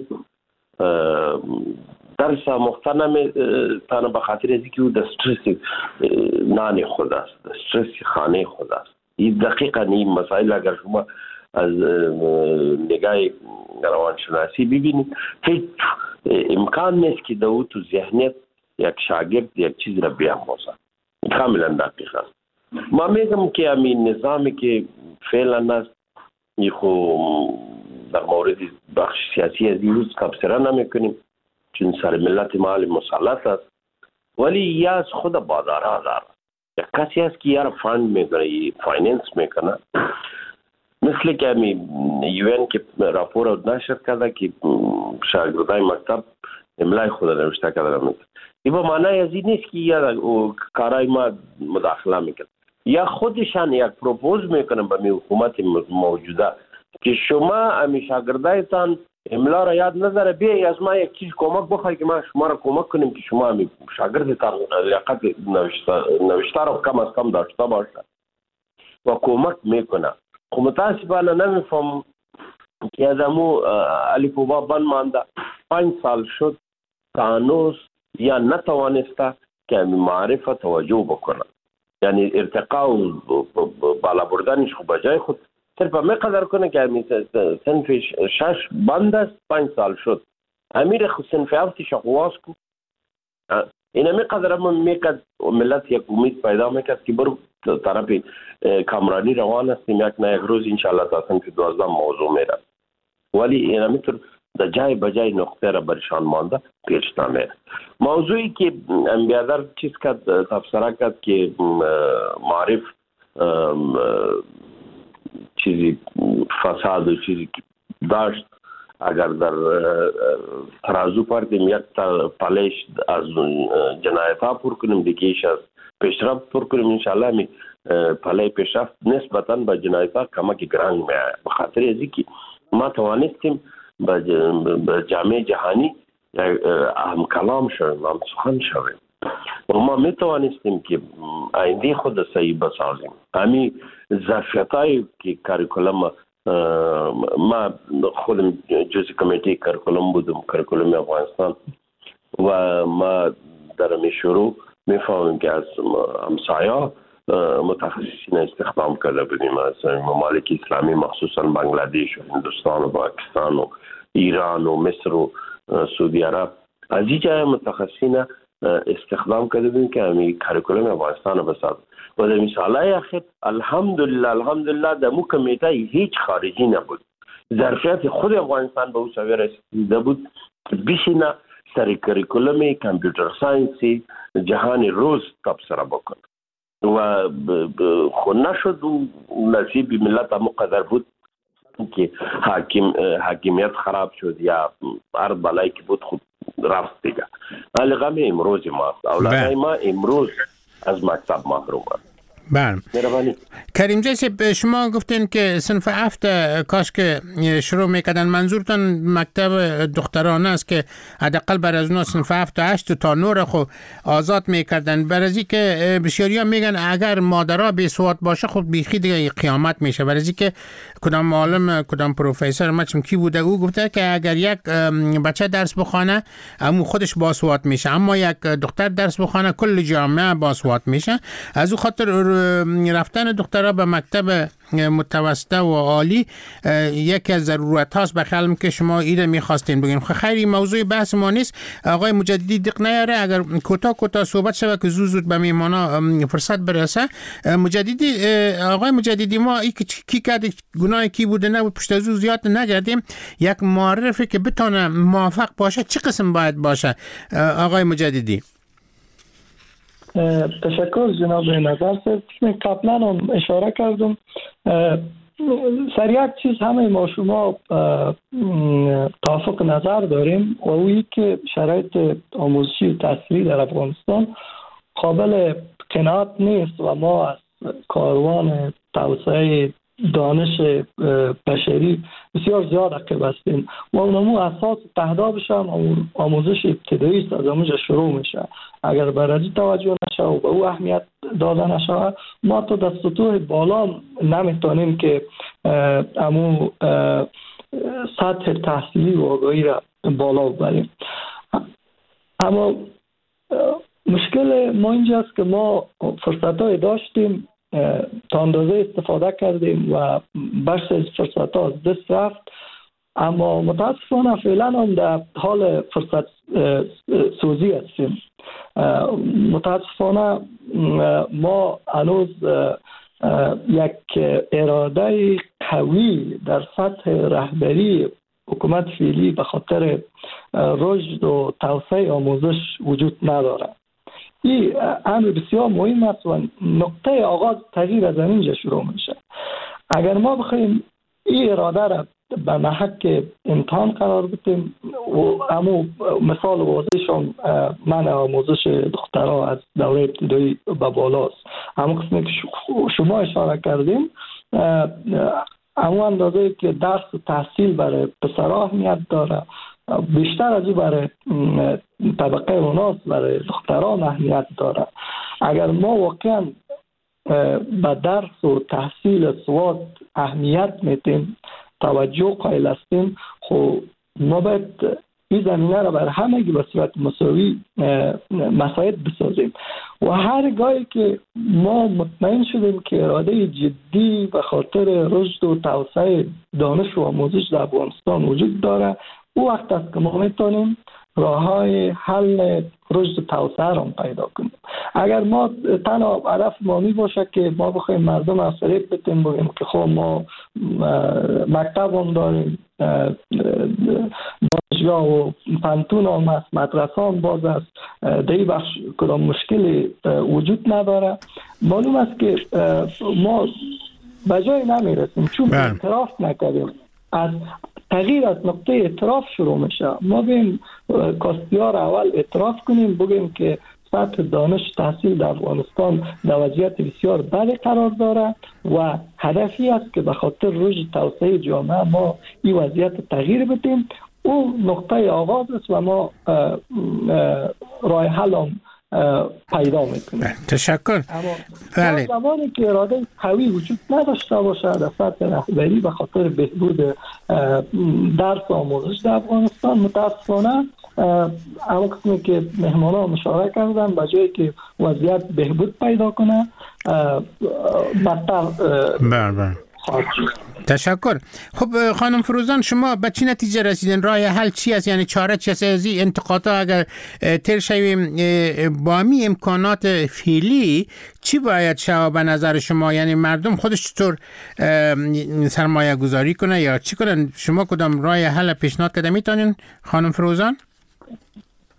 D: درس مختنم تانه بخاطر ازی که او در استرس نان خود است، در استرس خانه خود است. این دقیقا این مسائل اگر شما از نگاه روانشناسی ببینید هیچ امکان نیست که دو تو ذهنیت یک شاگرد یک چیز را بیاموزه. کاملا دقیق است. ما میگم که همین نظامی که فعلا است این خو در مورد بخش سیاسی از این روز تبصره نمی کنیم چون سر ملت مال مسلط است، ولی یا از خود بادارها داره. یک کسی هست که یار فاند میکنه، فایننس میکنه، مثل که همی یوین که راپور نشر کرده که شاگردای مکتب املای خود نوشته کرده نمیتونه. این با معنی از این نیست که یا کارای ما مداخله میکنه یا خودشان یک پروپوز میکنه به می حکومت موجوده که شما امی شاگردایتان املا را یاد نذاره بیا از ما یک چیز کمک بخوای که ما شما را کمک کنیم که شما امی شاگردتان لیاقت نوشته را کم از کم داشته باشه و کمک میکنه. خب متاسفانه نمیفهم که از امو الف و با بند مانده پنج سال شد تانوس یا نتوانسته که معرف توجه بکنه، یعنی ارتقا و بالا بردنش خب بجای خود صرف همه قدر کنه که صنف شش بند است پنج سال شد امیر خود صنف هفتش قواس کن. این همه قدر هم میکرد ملت یک امید پیدا میکرد که برو طرف کامرانی روان هستیم یک نه یک روز انشاءالله تا صنف دوازده موضوع میره، ولی این همه طور در جای بجای نقطه را برشان مانده پیش نمیره. موضوعی که بیادر چیز کرد تفسیره کرد که معرف چیزی فساد و چیزی که داشت اگر در ترازو پردیم یک پالش از جنایت ها پر کنیم دیگهش از پیشرفت پر کنیم انشاءالله می پاله پیشرفت نسبتا به جنایت ها کمک گرانگ می آید. بخاطر ازی که ما توانستیم به جامعه جهانی اهم کلام شویم، اهم سخن شویم و ما می توانستیم که آینده خود صحیح بسازیم. همین ظرفیت هایی که کاریکولم ما خودم جزء کمیته کاریکولم بودم، کاریکولم افغانستان، و ما در می شروع می فهمیم که از همسایه متخصصین استخدام کرده بودیم از ممالک اسلامی مخصوصا بنگلادش و هندوستان و پاکستان و ایران و مصر و سعودی عرب از این جای متخصصین استخدام کرده بودیم که همین کاریکولم افغانستان بساز و در مثاله اخیر الحمدلله الحمدلله در مو کمیته هیچ خارجی نبود. ظرفیت خود افغانستان به او سویه رسیده بود که بشینه سر کریکولم کامپیوتر ساینس جهان روز تبصره بکن و خو نشد و نصیب ملت مقدر بود که حاکم حاکمیت خراب شد یا هر بلایی که بود خود رفت دیگه. ولی غم امروز ما اولادای ما امروز از مکتب محرومند.
C: بله. کریم جیسب شما گفتین که صنف هفت کاش که شروع میکردن، منظورتان مکتب دخترانه است که حداقل بر از اونها صنف هفت و هشت تا نور خو آزاد میکردن. برای که بسیاری ها میگن اگر مادرها بی سواد باشه خود بیخی دیگه قیامت میشه. برای که کدام معلم کدام پروفسور مچم کی بوده او گفته که اگر یک بچه درس بخونه امو خودش با سواد میشه، اما یک دختر درس بخونه کل جامعه با سواد میشه. از او خاطر رفتن دخترها به مکتب متوسطه و عالی یکی از ضرورت هاست. بخیالم که شما ایره میخواستین بگین. خیلی موضوع بحث ما نیست. آقای مجددی دق نیاره اگر کوتاه کوتاه صحبت شود که زود زود به میمانا فرصت برسه. مجددی آقای مجددی ما ای کی کرده گناه کی بوده نه پشت از او زیاد نگردیم. یک معرفی که بتونه موافق باشه چه قسم باید باشه آقای مجددی؟
E: تشکر جناب نظر صرف قبلا هم اشاره کردم. سر یک چیز همه ما شما توافق نظر داریم و اویی که شرایط آموزشی و تحصیلی در افغانستان قابل قناعت نیست و ما از کاروان توسعه دانش بشری بسیار زیاد عقب هستیم و اونمو اساس تهدابش هم آموزش ابتدایی است، از اونجا شروع میشه. اگر برای توجه نشه و به او اهمیت داده نشه ما تا در سطوح بالا نمیتونیم که امو سطح تحصیلی و آگاهی را بالا ببریم. اما مشکل ما اینجاست که ما فرصت‌های داشتیم تا اندازه استفاده کردیم و بخش از فرصت ها از دست رفت، اما متاسفانه فعلا هم در حال فرصت سوزی هستیم. متاسفانه ما هنوز یک اراده قوی در سطح رهبری حکومت فعلی به خاطر رشد و توسعه آموزش وجود نداره. این امر بسیار مهم است و نقطه آغاز تغییر از اینجا شروع میشه. اگر ما بخوایم این اراده را به محک امتحان قرار بدیم و امو مثال واضحشون من آموزش دخترها از دوره ابتدایی به بالاست. همون قسمی که شما اشاره کردیم همون اندازه که درس و تحصیل برای پسرها اهمیت داره بیشتر از او برای طبقه اوناست، برای دختران اهمیت داره. اگر ما واقعا به درس و تحصیل سواد اهمیت میتیم، توجه قائل هستیم، خب ما باید این زمینه را بر همگی به صورت مساوی مساعد بسازیم و هر گاهی که ما مطمئن شدیم که اراده جدی به خاطر رشد و توسعه دانش و آموزش در افغانستان وجود داره، او وقت است که ما میتونیم راه‌های حل رشد و توسعه را پیدا کنیم. اگر ما تنها هدف ما می باشه که ما بخوایم مردم را فریب بدیم بگیم که خب ما مکتب هم داریم، دانشگاه و پانتون هم هست، مدرسه هم باز است، در این بخش کدام مشکلی وجود نداره، معلوم است که ما به جای نمیرسیم چون اعتراف نکردیم. از تغییر از نقطه اعتراف شروع میشه. ما بیم کاستیار اول اعتراف کنیم بگیم که سطح دانش تحصیل در افغانستان در وضعیت بسیار بد قرار داره و هدفی است که به خاطر رشد توسعه جامعه ما این وضعیت تغییر بدیم. او نقطه آغاز است و ما راه حل هم پیدا میکنیم.
C: تشکر.
E: اما زمانی که اراده قوی وجود نداشته باشه در سطح رهبری به خاطر بهبود درس و آموزش در افغانستان، متاسفانه اما قسمی که مهمان ها مشاوره کردن به جایی که وضعیت بهبود پیدا کنه بدتر خواهد شد.
C: تشکر. خب خانم فروزان شما به چی نتیجه رسیدین؟ راه حل چی است؟ یعنی چاره چی است؟ از این انتقادها اگر تر شویم با می امکانات فعلی چی باید شود به نظر شما؟ یعنی مردم خودش چطور سرمایه گذاری کنه یا چی کنن؟ شما کدام راه حل پیشنهاد کرده میتونین خانم فروزان؟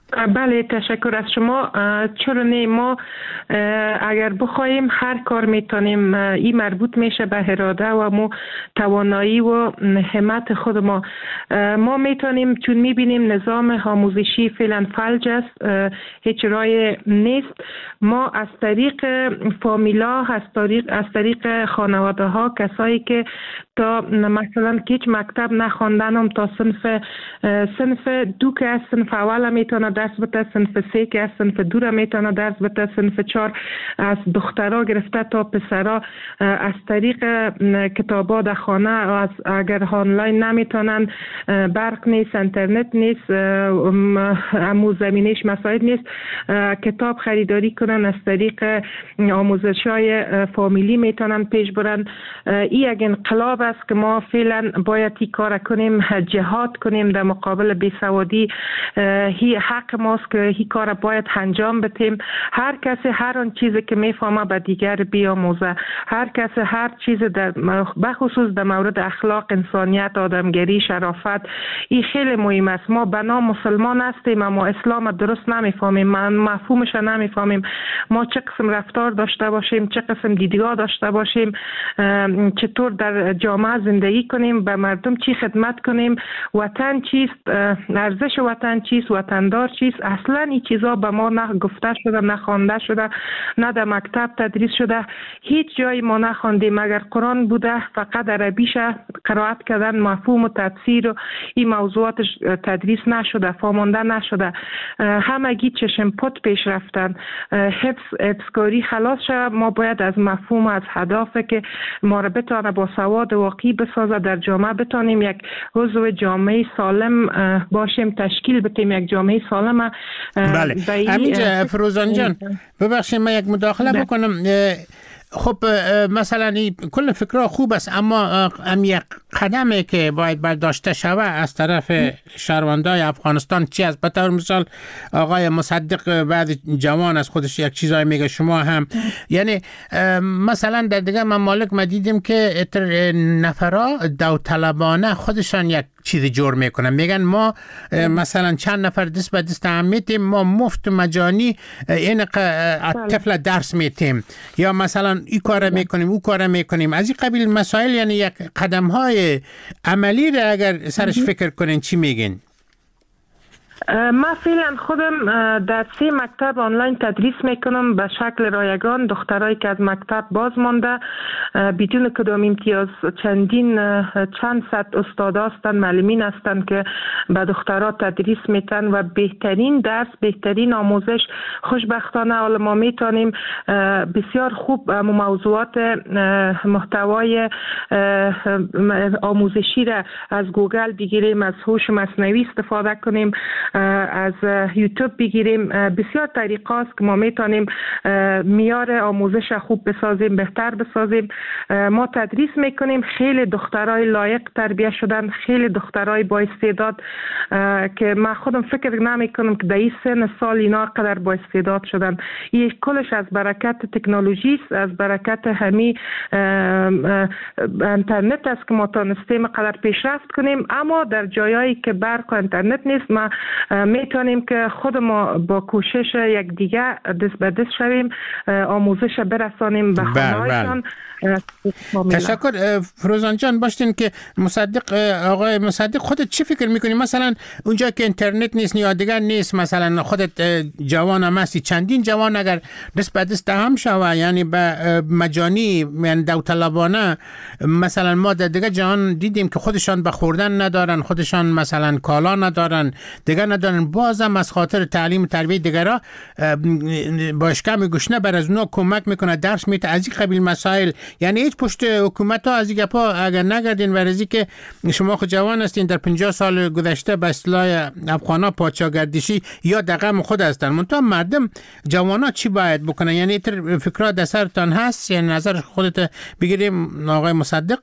F: بله تشکر از شما. چرا نه، ما اگر بخوایم هر کار میتونیم. این مربوط میشه به اراده و مو توانایی و همت خود ما. ما میتونیم، چون میبینیم نظام آموزشی فعلا فلج است، هیچ رای نیست. ما از طریق فامیلا، از طریق از طریق خانواده ها، کسایی که تا مثلا که هیچ مکتب نخواندن هم تا صنف صنف دو که از صنف اول میتونه درس بده، صنف سه که از صنف دو را میتونه درس بده، صنف چهار از دخترها گرفته تا پسرها از طریق کتابا در خانه، از اگر آنلاین نمیتونن، برق نیست، اینترنت نیست، امو زمینش مساعد نیست، کتاب خریداری کنن، از طریق آموزش های فامیلی میتونن پیش برن. این یک انقلاب است که ما فعلا باید این کار کنیم، جهاد کنیم در مقابل بیسوادی. هی حق ماست که این کار باید انجام بدیم. هر کسی هر آن چیزی که میفهمه به دیگر بیاموزه. هر کسی هر چیز در بخصوص در مورد اخلاق، انسانیت، آدمگری، شرافت، این خیلی مهم است. ما به نام مسلمان هستیم اما اسلام درست نمیفهمیم، مفهومش نمیفهمیم. ما چه قسم رفتار داشته باشیم، چه قسم دیدگاه داشته باشیم، چطور در جامعه زندگی کنیم، به مردم چی خدمت کنیم، وطن چیست، ارزش وطن چیست، وطندار چیست. اصلا این چیزا به ما نه گفته شده، نه خوانده شده، نه در مکتب تدریس شده. هیچ جای ما نخواندیم. اگر قرآن بوده فقط عربیش قرائت کردن، مفهوم و تفسیر و این موضوعاتش تدریس نشده، فهمانده نشده. همگی چشم پت پیش رفتن. حفظ حفظکاری خلاص شد. ما باید از مفهوم، از هدف که ما را بتونه با سواد واقعی بسازه، در جامعه بتونیم یک عضو جامعه سالم باشیم، تشکیل بدیم یک جامعه سالم.
C: بله همینجا فروزان جان ببخشید من یک مداخله ده. بکنم. خب مثلا این کل فکرها خوب است، اما ام یک قدمی که باید برداشته شود از طرف شهروندای افغانستان چی است؟ به طور مثال آقای مصدق بعد جوان از خودش یک چیزایی میگه، شما هم یعنی مثلا در دیگه ممالک ما دیدیم که نفرا داوطلبانه خودشان یک چیزی جور میکنن، میگن ما مثلا چند نفر دست به دست هم میتیم، ما مفت مجانی این طفل درس میتیم، یا مثلا این کار میکنیم او کار میکنیم. از این قبیل مسائل، یعنی یک قدم های عملی را اگر سرش فکر کنین چی میگین؟
F: ما فعلا خودم در سه مکتب آنلاین تدریس میکنم به شکل رایگان. دخترایی که از مکتب باز مانده بدون کدام امتیاز، چندین چند صد استاد هستند، معلمین هستند که به دخترها تدریس میتن و بهترین درس، بهترین آموزش. خوشبختانه حالا ما میتونیم بسیار خوب موضوعات محتوای آموزشی را از گوگل بگیریم، از هوش مصنوعی استفاده کنیم، از یوتیوب بگیریم. بسیار طریقه است که ما میتونیم معیار آموزش خوب بسازیم، بهتر بسازیم. ما تدریس میکنیم. خیلی دخترای لایق تربیت شدن، خیلی دخترای با استعداد که من خودم فکر نمیکنم که در این سن سال اینا قدر با استعداد شدن. این کلش از برکت تکنولوژی است، از برکت همین اینترنت است که ما تونستیم قدر پیشرفت کنیم. اما در جایایی که برق و اینترنت نیست، ما میتونیم که خود ما با کوشش یک دیگه دست به دست شویم، آموزش برسانیم به خانه‌هایشان.
C: تشکر فروزان جان. باشین که مصدق، آقای مصدق، خودت چی فکر میکنی؟ مثلا اونجا که اینترنت نیست یا دیگر نیست، مثلا خودت جوان هم هستی، چندین جوان اگر دست به دست هم شوه، یعنی به مجانی، یعنی داوطلبانه، مثلا ما در دیگه جهان دیدیم که خودشان به خوردن ندارن، خودشان مثلا کالا ندارن، دیگر ندارن، بازم از خاطر تعلیم و تربیت دیگرها با اشکم گشنه بر از اونا کمک میکنه، درس میده. از این قبیل مسائل، یعنی هیچ پشت حکومت ها از این گپا اگر نگردین و رزی که شما خود جوان هستین، در پنجاه سال گذشته به اصطلاح افغانا پادشاهگردشی یا دغم خود هستن، منتها مردم جوانا چی باید بکنن؟ یعنی تر فکرات در سرتان هست؟ یعنی نظر خودت بگیریم آقای مصدق.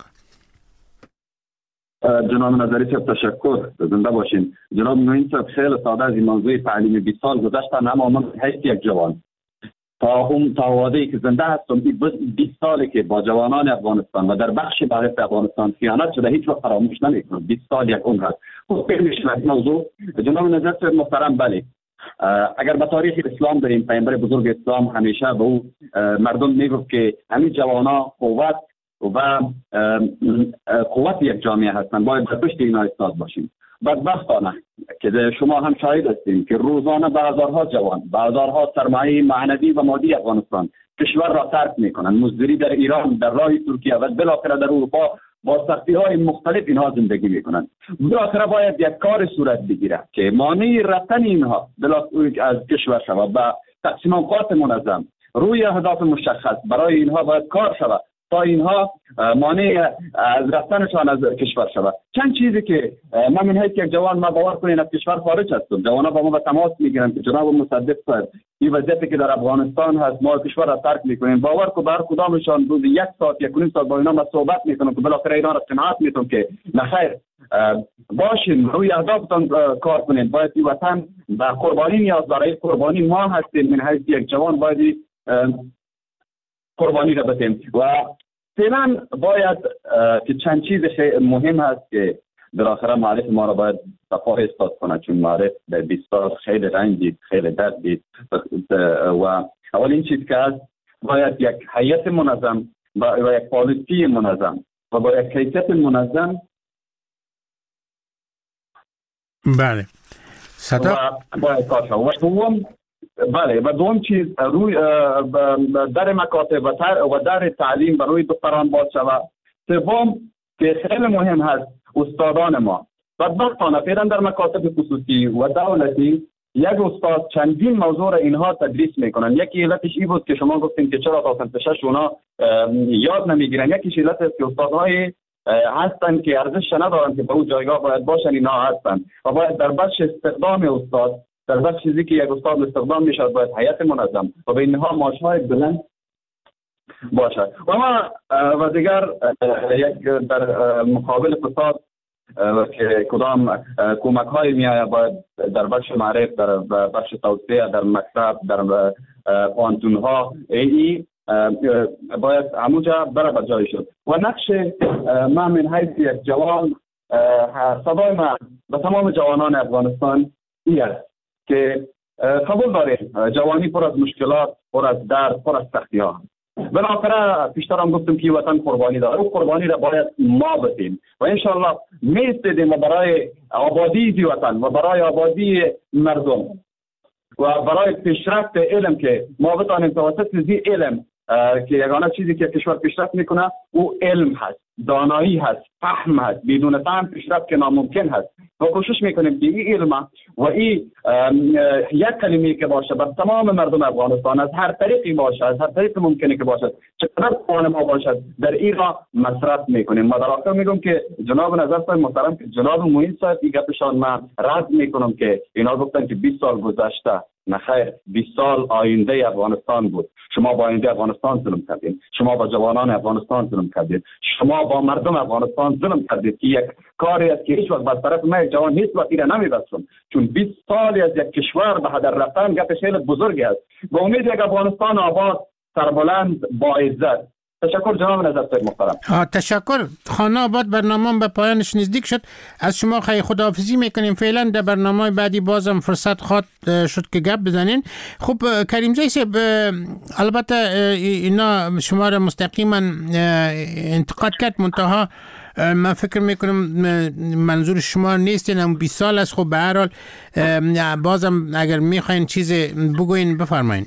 G: جناب نظری صاحب تشکر، زنده باشین. جناب نوین صاحب خیلی ساده از این موضوع تعلیم بیست سال گذشتن، اما من حیث یک جوان تا اون تا واده‌ای که زنده هستم، بیست ساله که با جوانان افغانستان و در بخش برای افغانستان خیانت شده، هیچ وقت فراموش نمی‌کنم. بیست سال یک عمر است. خب فکر می‌شم این موضوع. جناب نظری صاحب محترم، بله اگر به تاریخ اسلام بریم، پیامبر بزرگ اسلام همیشه به او مردم میگفت که همین جوانا قوت و قوت یک جامعه هستند، باید در پشت اینا ایستاد باشیم. بدبختانه که شما هم شاهد هستیم که روزانه به هزارها جوان، به هزارها سرمایه معنوی و مادی افغانستان کشور را ترک میکنند، مزدوری در ایران، در راه ترکیه و بالاخره در اروپا با سختی های مختلف اینها زندگی میکنند. بالاخره باید یک کار صورت بگیره که مانع رفتن اینها از کشور شود، با تقسیم اوقات منظم روی اهداف مشخص برای اینها باید کار شود تا اینها مانع از رفتنشان از کشور شود. چند چیزی که من من هیچ یک جوان ما باور کنین از کشور خارج هستم، جوانا با ما به تماس میگیرن که جناب مصدق صاحب این وضعیتی که در افغانستان هست ما کشور را ترک میکنیم. باور کو بر کدامشان روز یک ساعت یک و نیم ساعت با اینا ما صحبت میکنم که بالاخره اینا را قناعت میکنم که نخیر باشین روی اهدافتان کار کنین. باید این وطن به قربانی نیاز داره، قربانی ما هستیم، من هیچ یک جوان باید قربانی را بدیم. و فعلا باید که چند چیز مهم هست که در آخر معرف ما را باید به پا ایستاد کنه، چون معرف در بیست سال خیلی رنج دید، خیلی درد دید. و اولین چیز که هست باید یک هیئت منظم و یک پالیسی منظم و با یک کیفیت منظم.
C: بله صدا
G: باید کار شد. و دوم بله و دوم چیز روی در مکاتب و در تعلیم برای دختران باز شود. سوم که خیلی مهم هست استادان ما بدبختانه فعلا در مکاتب خصوصی و دولتی یک استاد چندین موضوع را اینها تدریس میکنن. یکی علتش این بود که شما گفتین که چرا تا صنف شش اونا یاد نمیگیرن. یکیش علت است که استادهای هستن که ارزش ندارن که به اون جایگاه باید باشن، اینا هستن و باید در بخش استخدام استاد، در بخش چیزی که یک استاد استخدام میشد باید هیئت منظم و به اینها معاشهای بلند باشد. و ما و دیگر یک در مقابل فساد که کدام کمک های می آید باید در بخش معرف، در بخش توسعه، در مکتب، در پانتون ها ای باید همونجا بره به جای شد. و نقش من من حیث یک جوان صدای من به تمام جوانان افغانستان ای است که قبول داریم جوانی پر از مشکلات، پر از درد، پر از سختی ها. بالاخره پیشتر هم گفتم که وطن قربانی داره و قربانی را باید ما بدیم و انشالله میستدیم و برای آبادی دی وطن و برای آبادی مردم و برای پیشرفت علم که ما بتانیم توسط زی علم که یگانه چیزی که کشور پیشرفت میکنه او علم هست، دانایی هست، فهم هست. بدون فهم پیشرفت که ناممکن هست و کوشش میکنیم که این علم و این یک کلمه که باشه بر تمام مردم افغانستان از هر طریقی باشه، از هر طریق ممکنه که باشه، چقدر توان ما باشد در این را مصرف میکنیم. ما در آخر میگم که جناب نظر صاحب محترم که جناب معین صاحب این گپشان من رد میکنم که اینا گفتن که بیست سال گذشته. نخیر، بیست سال آینده افغانستان بود. شما با آینده افغانستان ظلم کردید، شما با جوانان افغانستان ظلم کردید، شما با مردم افغانستان ظلم کردید که یک کاری است که هیچ وقت بر طرف من جوان هیچ وقت را نمی‌بخشم، چون بیست سال از یک کشور به هدر رفتن گپ خیلی بزرگی است. با امید یک افغانستان آباد، سربلند، با عزت. تشکر جناب نظر صاحب محترم.
C: تشکر. خانه آباد برنامه به پایانش نزدیک شد. از شما خیلی خداحافظی میکنیم. فعلا در برنامه بعدی بازم فرصت خواهد شد که گپ بزنین. خب کریم زی صاحب، البته اینا شما را مستقیما انتقاد کرد، منتها من فکر میکنم منظور شما نیستین، هم بیست سال است. خب به هر حال بازم اگر میخواین چیز بگوین بفرمایین.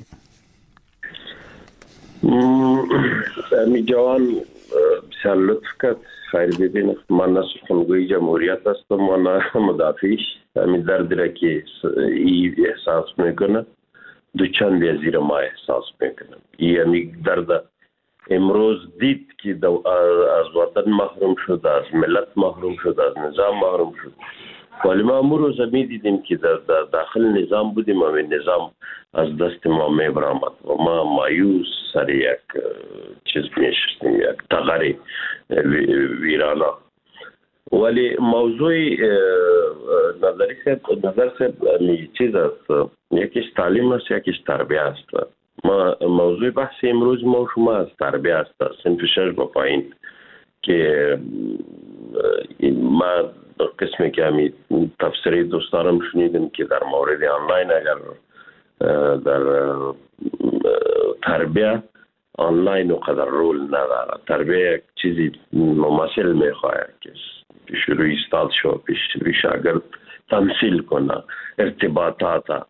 D: امی جوان بسیار لطف کرد. خیر ببینید، من نه سخنگوی جمهوریت هستم و نه مدافعش. امی دردی را که ای احساس میکنه دو چندی از زیر ما احساس میکنه. ای امی درد امروز دید که از وطن محروم شد، از ملت محروم شد، از نظام محروم شد. ولی ما امروز می دیدیم که در داخل نظام بودیم و نظام از دست ما می برآمد و ما مایوس سر یک چیز می شستیم، یک تغییر ویرانا. ولی موضوع نظری صاحب نظر صاحب می چیز است، یکیش تعلیم است، یکیش تربیه است. ما موضوع بحث امروز ما شما از تربیه است، صنف شش با پایین که ما قسمی که همی تفسیری دوستانم شنیدم که در مورد آنلاین اگر در تربیه آنلاین و قدر رول نداره. تربیه یک چیزی مماثل میخواهد که پیش روی استاد شو، پیش روی شاگرد تمثیل کنه، ارتباطات،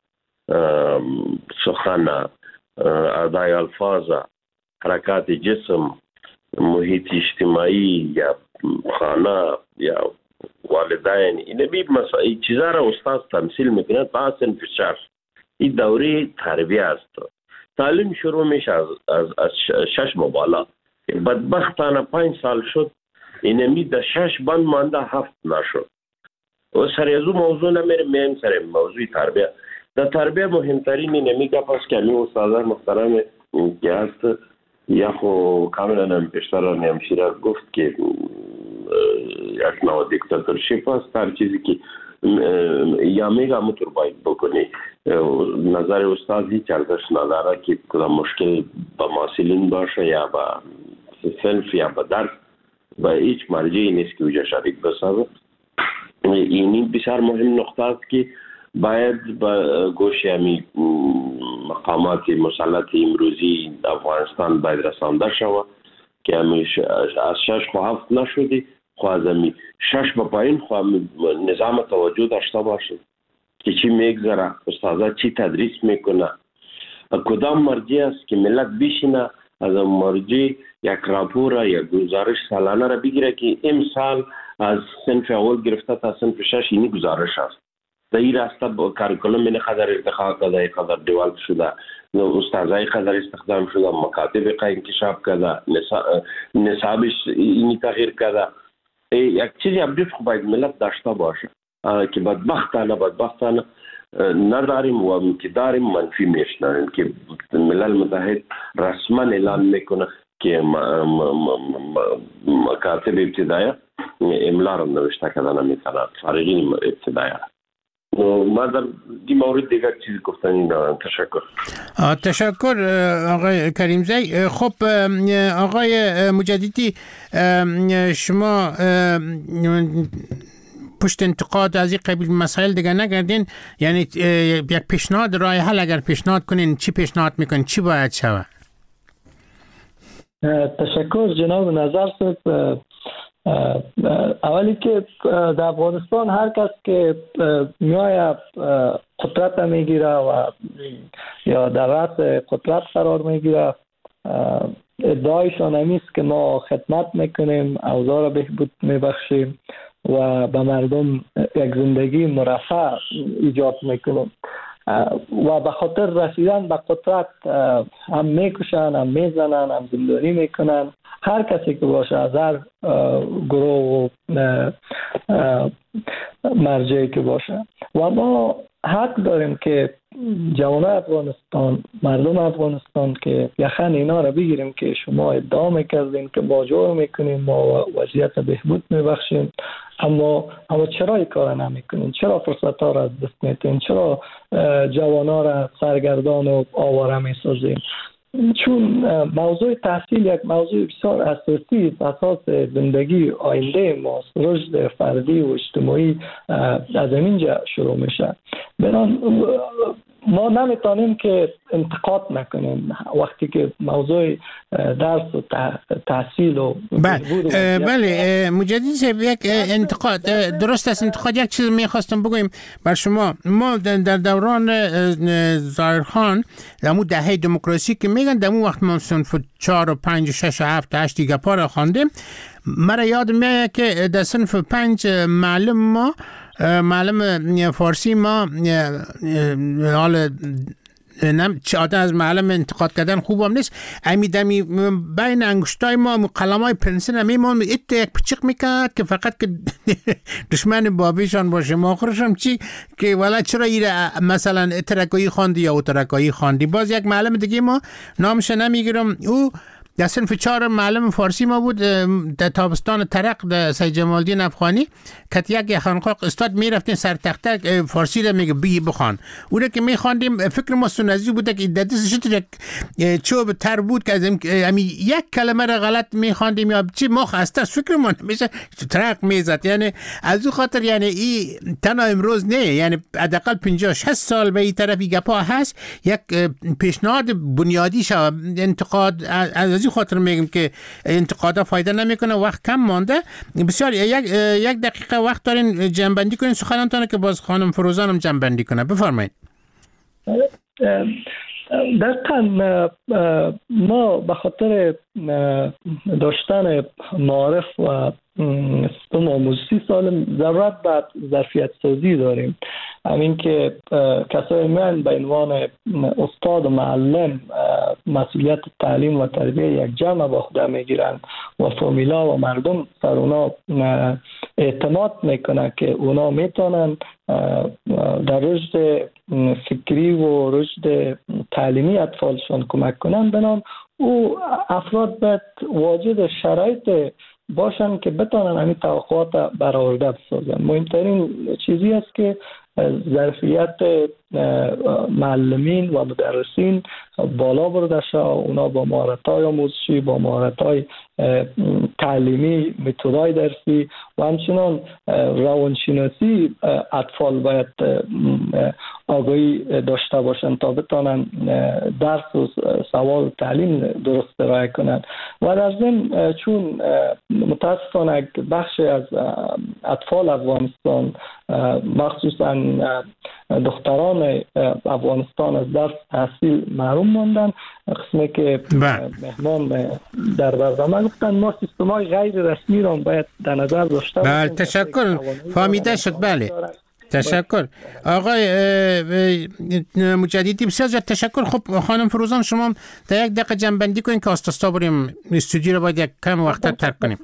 D: سخن، ادای الفاظ، حرکات جسم، محیط اجتماعی یا خانه یا والدین، این بی مسائل چیزا را استاد تمثیل میکنه تا صنف شش. این دوره تربیه است. تعلیم شروع میشه از, از, از شش بالا. بدبختانه پنج سال شد اینمی در شش بند مانده هفت نشد. و سر از اون موضوع نمیره میم سر موضوع تربیه. در تربیه مهمترین اینمی که پس که امی استادان محترم که هست یا خو کاملا هم پیشتر نیمشیره گفت که یک نوع دیکتاتورشیپ هست. هر چیزی که یا میگه مطور باید بکنی. نظر استاد هیچ ارزش نداره که کدام مشکل با معلولین باشه یا با صنف یا با درس و هیچ مرجعی نیست که اوجا شریک بسازه. اینی بسیار مهم نقطه است که باید با گوش همی مقامات مسلط امروزی افغانستان باید رسانده شود که همی از شش خو هفت نشدی، خو از همی شش با پایین خو نظام توجه داشته باشد که چی میگذره، استاذا چی تدریس میکنه، کدام مرجع است که ملت بشینه از مرجع یک راپور یا گزارش سالانه را بگیره که امسال از صنف اول گرفته تا صنف شش اینی گزارش است. در این راسته با کاریکولم این قدر ارتقا کرده، قدر دیوالت شده، استاذای قدر استخدام شده، مکاتب قایم انکشاف کرده، نصابش اینی تغییر کرده. یک چیزی ابدیت خو باید ملت داشته باشه که بدبختانه بدبختانه نداریم و که داریم منفی میشناریم که ملل متحد رسما اعلان میکنه که مکاتب ابتدایه املا رو نوشته کردن نمیتونه، فارغین ابتدایه. ما در این مورد دیگر چیزی گفتنی دارم. تشکر.
C: تشکر آقای کریمزی. خب آقای مجددی، شما پشت انتقاد از این قبیل مسائل دیگه نگردین، یعنی یک پیشنهاد راه حل اگر پیشنهاد کنین چی پیشنهاد میکنین، چی باید شود؟
E: تشکر جناب نظر صاحب. اولی که در افغانستان هر کس که میآید قدرت میگیره و یا در رأس قدرت قرار میگیره، ادعایشان همیست که ما خدمت میکنیم، اوضاع را بهبود میبخشیم و به مردم یک زندگی مرفه ایجاد میکنیم و به خاطر رسیدن به قدرت هم میکشن، هم میزنن، هم زندانی میکنن هر کسی که باشه، از هر گروه و مرجعی که باشه. و ما حق داریم که جوانان افغانستان، مردم افغانستان که یخن اینا را بگیریم که شما ادعا میکردین که با جور میکنیم، ما وضعیت بهبود میبخشیم، اما اما چرا این کار نمیکنین؟ چرا فرصت ها را از دست میتین؟ چرا جوانان را سرگردان و آواره میسازین؟ چون موضوع تحصیل یک موضوع بسیار اساسی است، اساس زندگی آینده ماست. رشد فردی و اجتماعی از اینجا شروع میشه. بنان ما نمیتونیم که انتقاد نکنیم وقتی که موضوع درس و تحصیل و
C: بله بله مجدد صاحب، یک انتقاد درست است. انتقاد یک چیز میخواستم بگویم بر شما. ما در دوران ظاهرخان دمو دهه دموکراسی که میگن دمو وقت ما صنف چهار و پنج و شش و هفت و هشت دیگه پا خواندیم، مرا یاد میاد که در صنف پنج معلم ما معلم فارسی ما حال نم چاته از معلم انتقاد کردن خوبم نیست، امی دمی بین انگشتای ما قلمای پنسل میمون ایت یک پچق میکرد که فقط که دشمن بابیشان باشه. ما آخرشم چی که والا چرا ایره مثلا ترکایی خواندی یا ترکایی خواندی. باز یک معلم دیگه ما نامش نمیگیرم، او در صنف چهار معلم فارسی ما بود در تابستان ترق در سید جمال الدین افغانی که یک خانقاه استاد میرفتین سر تخته فارسی را میگه بی بخوان. اون که میخواندیم فکر ما سنتی بوده که در دستش یک چوب تر بود که از امی یک کلمه را غلط میخواندیم یا چی ما خسته است فکر ما نمیشه ترق میزد. یعنی از او خاطر یعنی این تنها امروز نه، یعنی حداقل پنجاه شصت سال به این طرفی گپا هست. یک پیشنهاد بنیادی شو انتقاد از این خاطر میگم که انتقادا فایده نمیکنه، وقت کم مانده. بسیار یک یک دقیقه وقت دارین جنبندی کنین سخنانتون که باز خانم فروزان هم جنبندی کنه. بفرمایید.
E: دقیقا ما به خاطر داشتن معارف و سیستم آموزشی سالم ضرورت به ظرفیت سازی داریم. همین که کسای من به عنوان استاد و معلم مسئولیت تعلیم و تربیه یک جمع با خود میگیرن و فامیلا و مردم سر اونا اعتماد میکنن که اونا میتونن در رشد فکری و رشد تعلیمی اطفالشان کمک کنن. بنام او افراد باید واجد شرایط باشن که بتونن همین توقعات برآورده بسازن. مهمترین چیزی است که ظرفیت معلمین و مدرسین بالا برده شد، اونا با مهارت‌های آموزشی، با مهارت‌های تعلیمی، متدای درسی و همچنان روانشناسی اطفال باید آگاهی داشته باشند تا بتونن درس و سوال و تعلیم درست ارائه کنند. و در ضمن چون متاسفانه بخشی از اطفال افغانستان مخصوصا دختران افغانستان از درس تحصیل محروم ماندن، قسمی که مهمان در برنامه گفتن ما سیستم‌های غیر رسمی را باید در نظر داشته باشیم.
C: بله تشکر، فهمیده شد. بله تشکر آقای مجددی، بسیار زیاد تشکر. خب خانم فروزان شما در یک دقیقه جنبندی کنین که آستاستا بریم استودیو رو باید یک کم وقت ترک کنیم.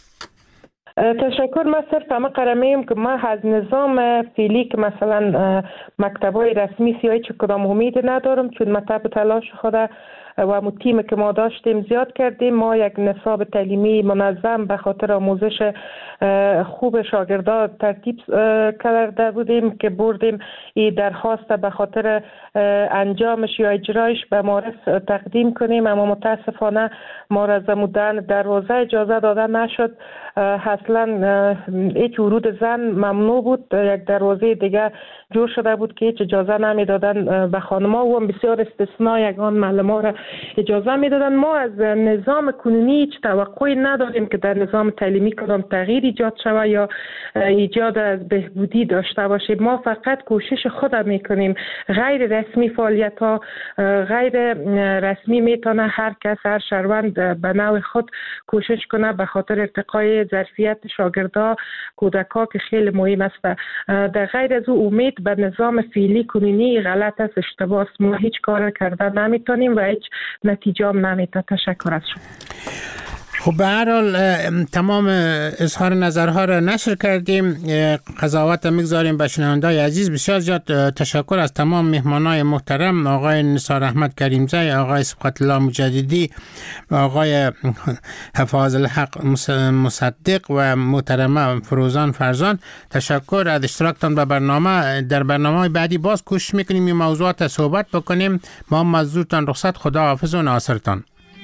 F: تشکر. من صرف همه قرمیم که ما از نظام فعلی که مثلا مکتبای رسمی سیایی چه کدام امید ندارم، چون مطلب تلاش خود و مو تیم که ما داشتیم زیاد کردیم. ما یک نصاب تعلیمی منظم به خاطر آموزش خوب شاگردان ترتیب کرده بودیم که بردیم این درخواست به خاطر انجامش یا اجرایش به معرف تقدیم کنیم، اما متاسفانه ما را زمودن دروازه اجازه داده نشد. اصلا هیچ ورود زن ممنوع بود. یک دروازه دیگه جور شده بود که هیچ اجازه نمیدادن به خانم‌ها و بسیار استثناء یگان معلم‌ها را اجازه میدادن. ما از نظام کنونی هیچ توقعی نداریم که در نظام تعلیمی کدام تغییر ایجاد شود یا ایجاد از بهبودی داشته باشیم. ما فقط کوشش خود میکنیم. غیر رسمی فعالیت ها غیر رسمی میتونه هر کس هر شهروند به نوع خود کوشش کنه به خاطر ارتقای ظرفیت شاگردها کودک‌ها که خیلی مهم است. در غیر از او امید به نظام فعلی کنونی غلط است، اشتباه است. ما هیچ کار کرده نمیتونیم و هیچ نتیجه هم نمیده. تشکر از شما.
C: خب به هر حال تمام اظهار نظرها را نشر کردیم، قضاوت میگذاریم به شنونده‌های عزیز. بسیار زیاد تشکر از تمام مهمانای محترم، آقای نثار احمد کریمزی، آقای صبغت الله مجددی، آقای حفاظ الحق مصدق و محترمه فروزان فرزان. تشکر از اشتراکتان به برنامه. در برنامه بعدی باز کوشش میکنیم این موضوعات صحبت بکنیم. ما مزدورتان رخصت، خدا حافظ و ناصرتان.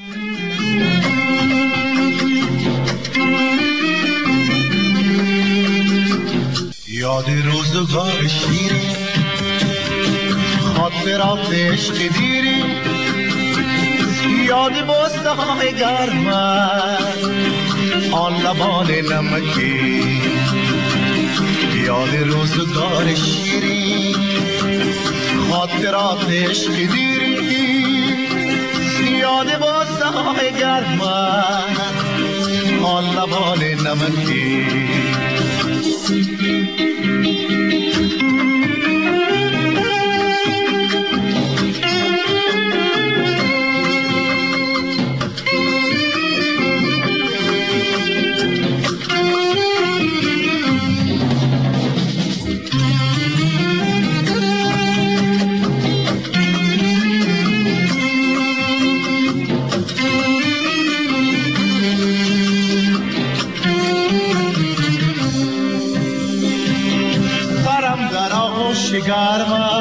H: یاد روزگار شیرین، خاطرات عشق دیرین، یاد بوسه های گرم آن لبان نمکی. یاد روزگار شیرین، خاطرات عشق دیرین، یاد بوسه های گرم آن لبان نمکی.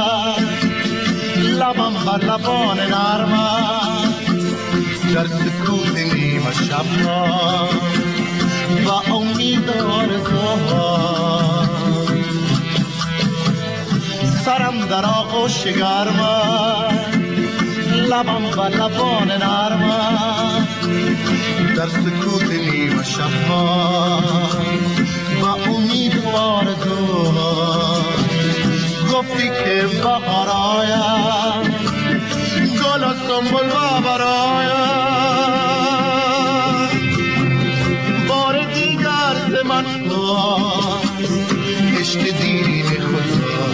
H: لبم بر لبان نرمم در سکوت نیمه شبها و امید آرزوها سرم در آغوش گرمم لبم بر لبان نرمم در سکوت نیمه شبها و امید آرزوها گفتی که بهار آید گل و سنبل و براید بار دیگر ز من خواست عشق دیرین خدا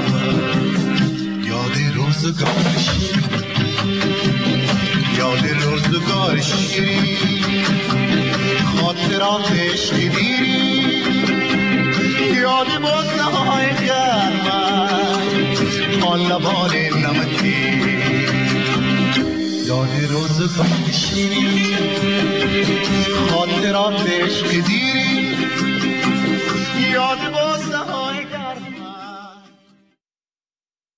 H: یاد روزگار شیرین یاد روزگار شیرین خاطرات عشق دیرین یاد بوسه های گرمم آن لبان نمکی یاد روزگار شیرین خاطرات عشق دیرین یاد